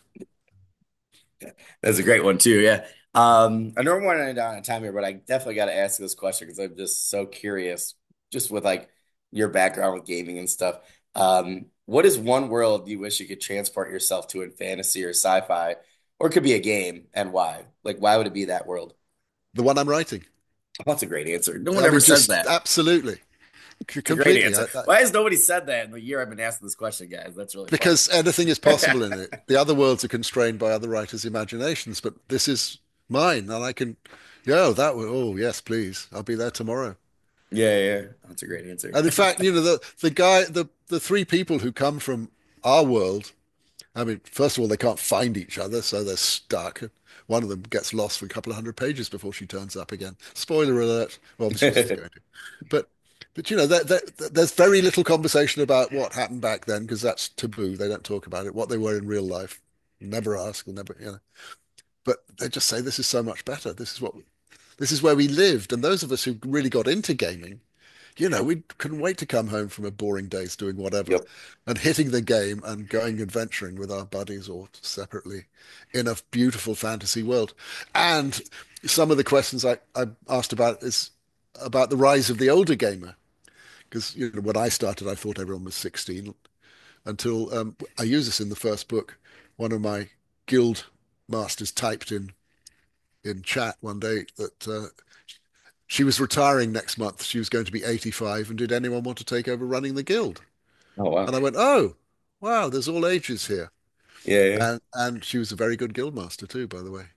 That's a great one too. Yeah. I know we're running down on time here, but I definitely got to ask this question because I'm just so curious, just with like your background with gaming and stuff. What is one world you wish you could transport yourself to in fantasy or sci-fi, or it could be a game, and why? Like, why would it be that world? The one I'm writing. Oh, that's a great answer. No one I ever mean, says just that. absolutely, It's a great completely. answer. Why has nobody said that in the year I've been asking this question, guys? That's really funny. Because anything is possible in it. The other worlds are constrained by other writers' imaginations, but this is mine, and I can, yeah, oh, yes, please. I'll be there tomorrow. Yeah, yeah, that's a great answer. And in fact, the three people who come from our world, I mean, first of all, they can't find each other, so they're stuck. One of them gets lost for a couple of hundred pages before she turns up again. Spoiler alert. Well, she's going to. But there's very little conversation about what happened back then because that's taboo. They don't talk about it. What they were in real life, never ask, and never. But they just say this is so much better. This is where we lived. And those of us who really got into gaming, we couldn't wait to come home from a boring day's doing whatever Yep. and hitting the game and going adventuring with our buddies or separately in a beautiful fantasy world. And some of the questions I asked about is about the rise of the older gamer. Because when I started, I thought everyone was 16 until I use this in the first book. One of my guild masters typed in chat one day that she was retiring next month. She was going to be 85, and did anyone want to take over running the guild? Oh wow. And I went, oh, wow, there's all ages here. Yeah, yeah. And she was a very good guild master too, by the way.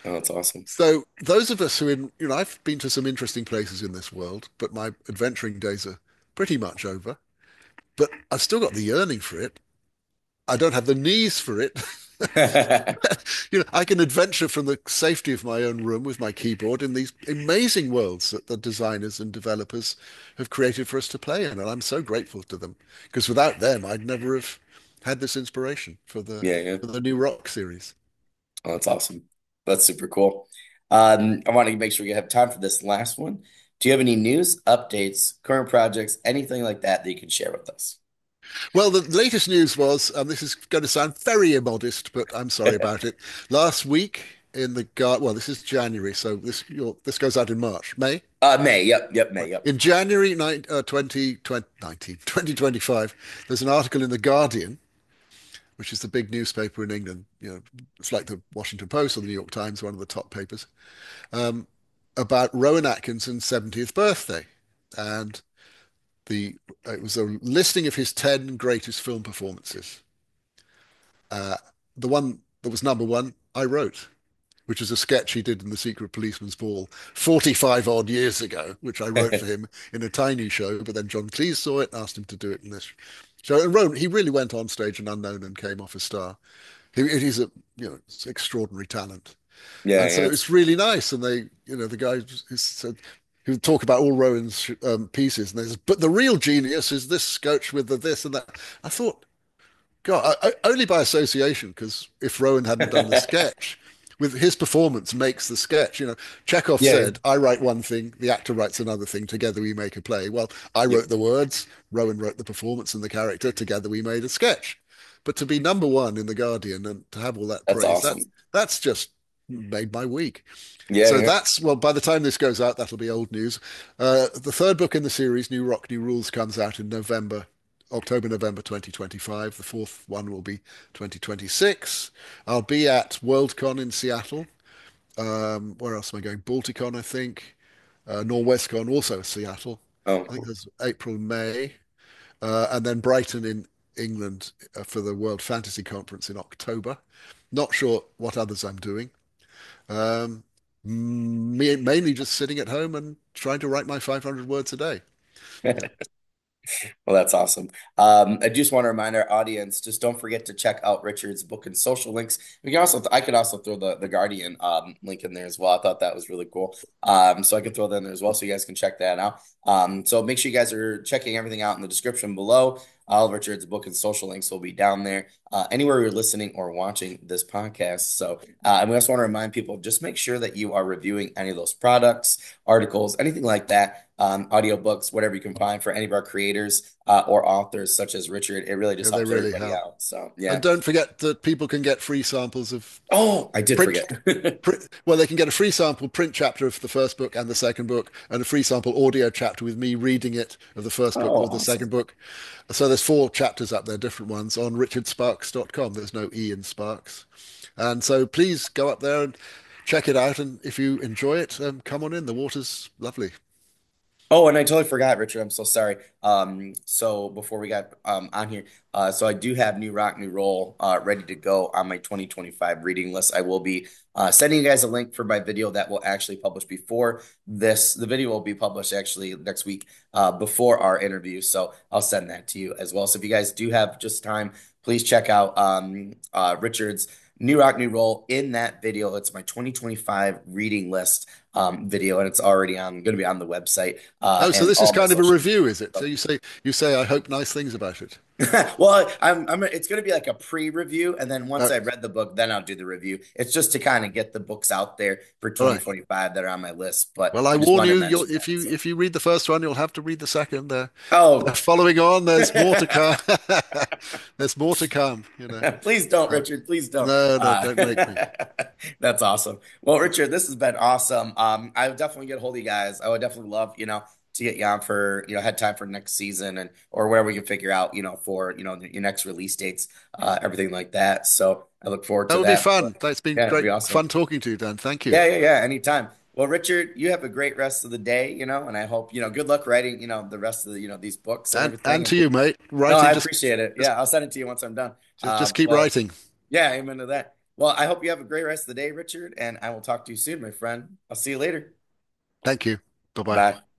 Oh, that's awesome. So those of us I've been to some interesting places in this world, but my adventuring days are pretty much over. But I've still got the yearning for it. I don't have the knees for it. I can adventure from the safety of my own room with my keyboard in these amazing worlds that the designers and developers have created for us to play in, and I'm so grateful to them because without them, I'd never have had this inspiration for the Yeah, yeah. for the new rock series. Oh, that's awesome. That's super cool. I want to make sure you have time for this last one. Do you have any news, updates, current projects, anything like that that you can share with us? Well, the latest news was, this is going to sound very immodest, but I'm sorry about it. Last week in the guard, well, this is January, so this goes out in March, May. May. Yep, yep, May. Right. Yep. In January 2025, there's an article in The Guardian, which is the big newspaper in England. It's like the Washington Post or the New York Times, one of the top papers, um, about Rowan Atkinson's 70th birthday. And it was a listing of his 10 greatest film performances. Uh, the one that was number one, I wrote, which is a sketch he did in The Secret Policeman's Ball 45 odd years ago, which I wrote for him in a tiny show. But then John Cleese saw it and asked him to do it in this show. And Rowan, he really went on stage an unknown and came off a star. He's a it's extraordinary talent, Yeah, and so yeah. it's really nice. And the guy who said he would talk about all Rowan's pieces, and there's but the real genius is this sketch with the this and that. I thought, God, only by association, because if Rowan hadn't done the sketch, with his performance makes the sketch. Chekhov Yeah, said, "I write one thing, the actor writes another thing. Together we make a play." Well, I yep. wrote the words, Rowan wrote the performance and the character. Together we made a sketch. But to be number one in the Guardian and to have all that That's praise, awesome. that's just made my week. Yeah, So yeah. that's well. By the time this goes out, that'll be old news. The third book in the series, New Rock, New Rules, comes out in October, November 2025. The fourth one will be 2026. I'll be at Worldcon in Seattle. Where else am I going? Balticon, I think. Norwestcon, also Seattle. Oh, I think cool. there's April, May. And then Brighton in England for the World Fantasy Conference in October. Not sure what others I'm doing. Um, Mainly just sitting at home and trying to write my 500 words a day. Well, that's awesome. I just want to remind our audience, just don't forget to check out Richard's book and social links. I could also throw the Guardian link in there as well. I thought that was really cool. So I could throw that in there as well, so you guys can check that out. So make sure you guys are checking everything out in the description below. All of Richard's book and social links will be down there, anywhere you're listening or watching this podcast. So, and we also want to remind people, just make sure that you are reviewing any of those products, articles, anything like that, audiobooks, whatever you can find for any of our creators or authors such as Richard. It really just Yeah, they helps really everybody help. out. So, And yeah. don't forget that people can get free samples of Oh, I did print, forget. well, they can get a free sample print chapter of the first book and the second book, and a free sample audio chapter with me reading it of the first book Oh, or the second awesome. book. So there's four chapters up there, different ones on richardsparks.com. There's no E in Sparks. And so please go up there and check it out. And if you enjoy it, come on in. The water's lovely. Oh, and I totally forgot, Richard. I'm so sorry. So before we got on here, so I do have New Rock, New Roll ready to go on my 2025 reading list. I will be sending you guys a link for my video that will actually publish before this. The video will be published actually next week before our interview. So I'll send that to you as well. So if you guys do have just time, please check out Richard's New Rock, New Roll in that video. It's my 2025 reading list video, and it's already on going to be on the website Oh, so and this is all my kind of a social review, is it? So media. you say I hope nice things about it. Well, it's going to be like a pre-review, and then once Uh, I've read the book, then I'll do the review. It's just to kind of get the books out there for all right. 2025 that are on my list. But Well, I I just warn wanted to you, mention if that. you So, if you read the first one, you'll have to read the second. They're oh, following on. There's more to come. There's more to come. please don't, Uh, Richard. Please don't. no, no, don't make me. That's awesome. Well, Richard, this has been awesome. I would definitely get a hold of you guys. I would definitely love, to get you on for, head time for next season and or where we can figure out, for, your next release dates, everything like that. So I look forward That to would be that. fun. But That's been yeah, it'd great be awesome. fun talking to you, Dan. Thank you. Yeah, yeah, yeah. Anytime. Well, Richard, you have a great rest of the day, and I hope, good luck writing, the rest of the, these books and And everything. to And you, mate. no, I Writing, appreciate it. just Yeah, I'll send it to you once I'm done. just keep But writing. yeah, amen to that. Well, I hope you have a great rest of the day, Richard, and I will talk to you soon, my friend. I'll see you later. Thank you. Bye bye. Bye.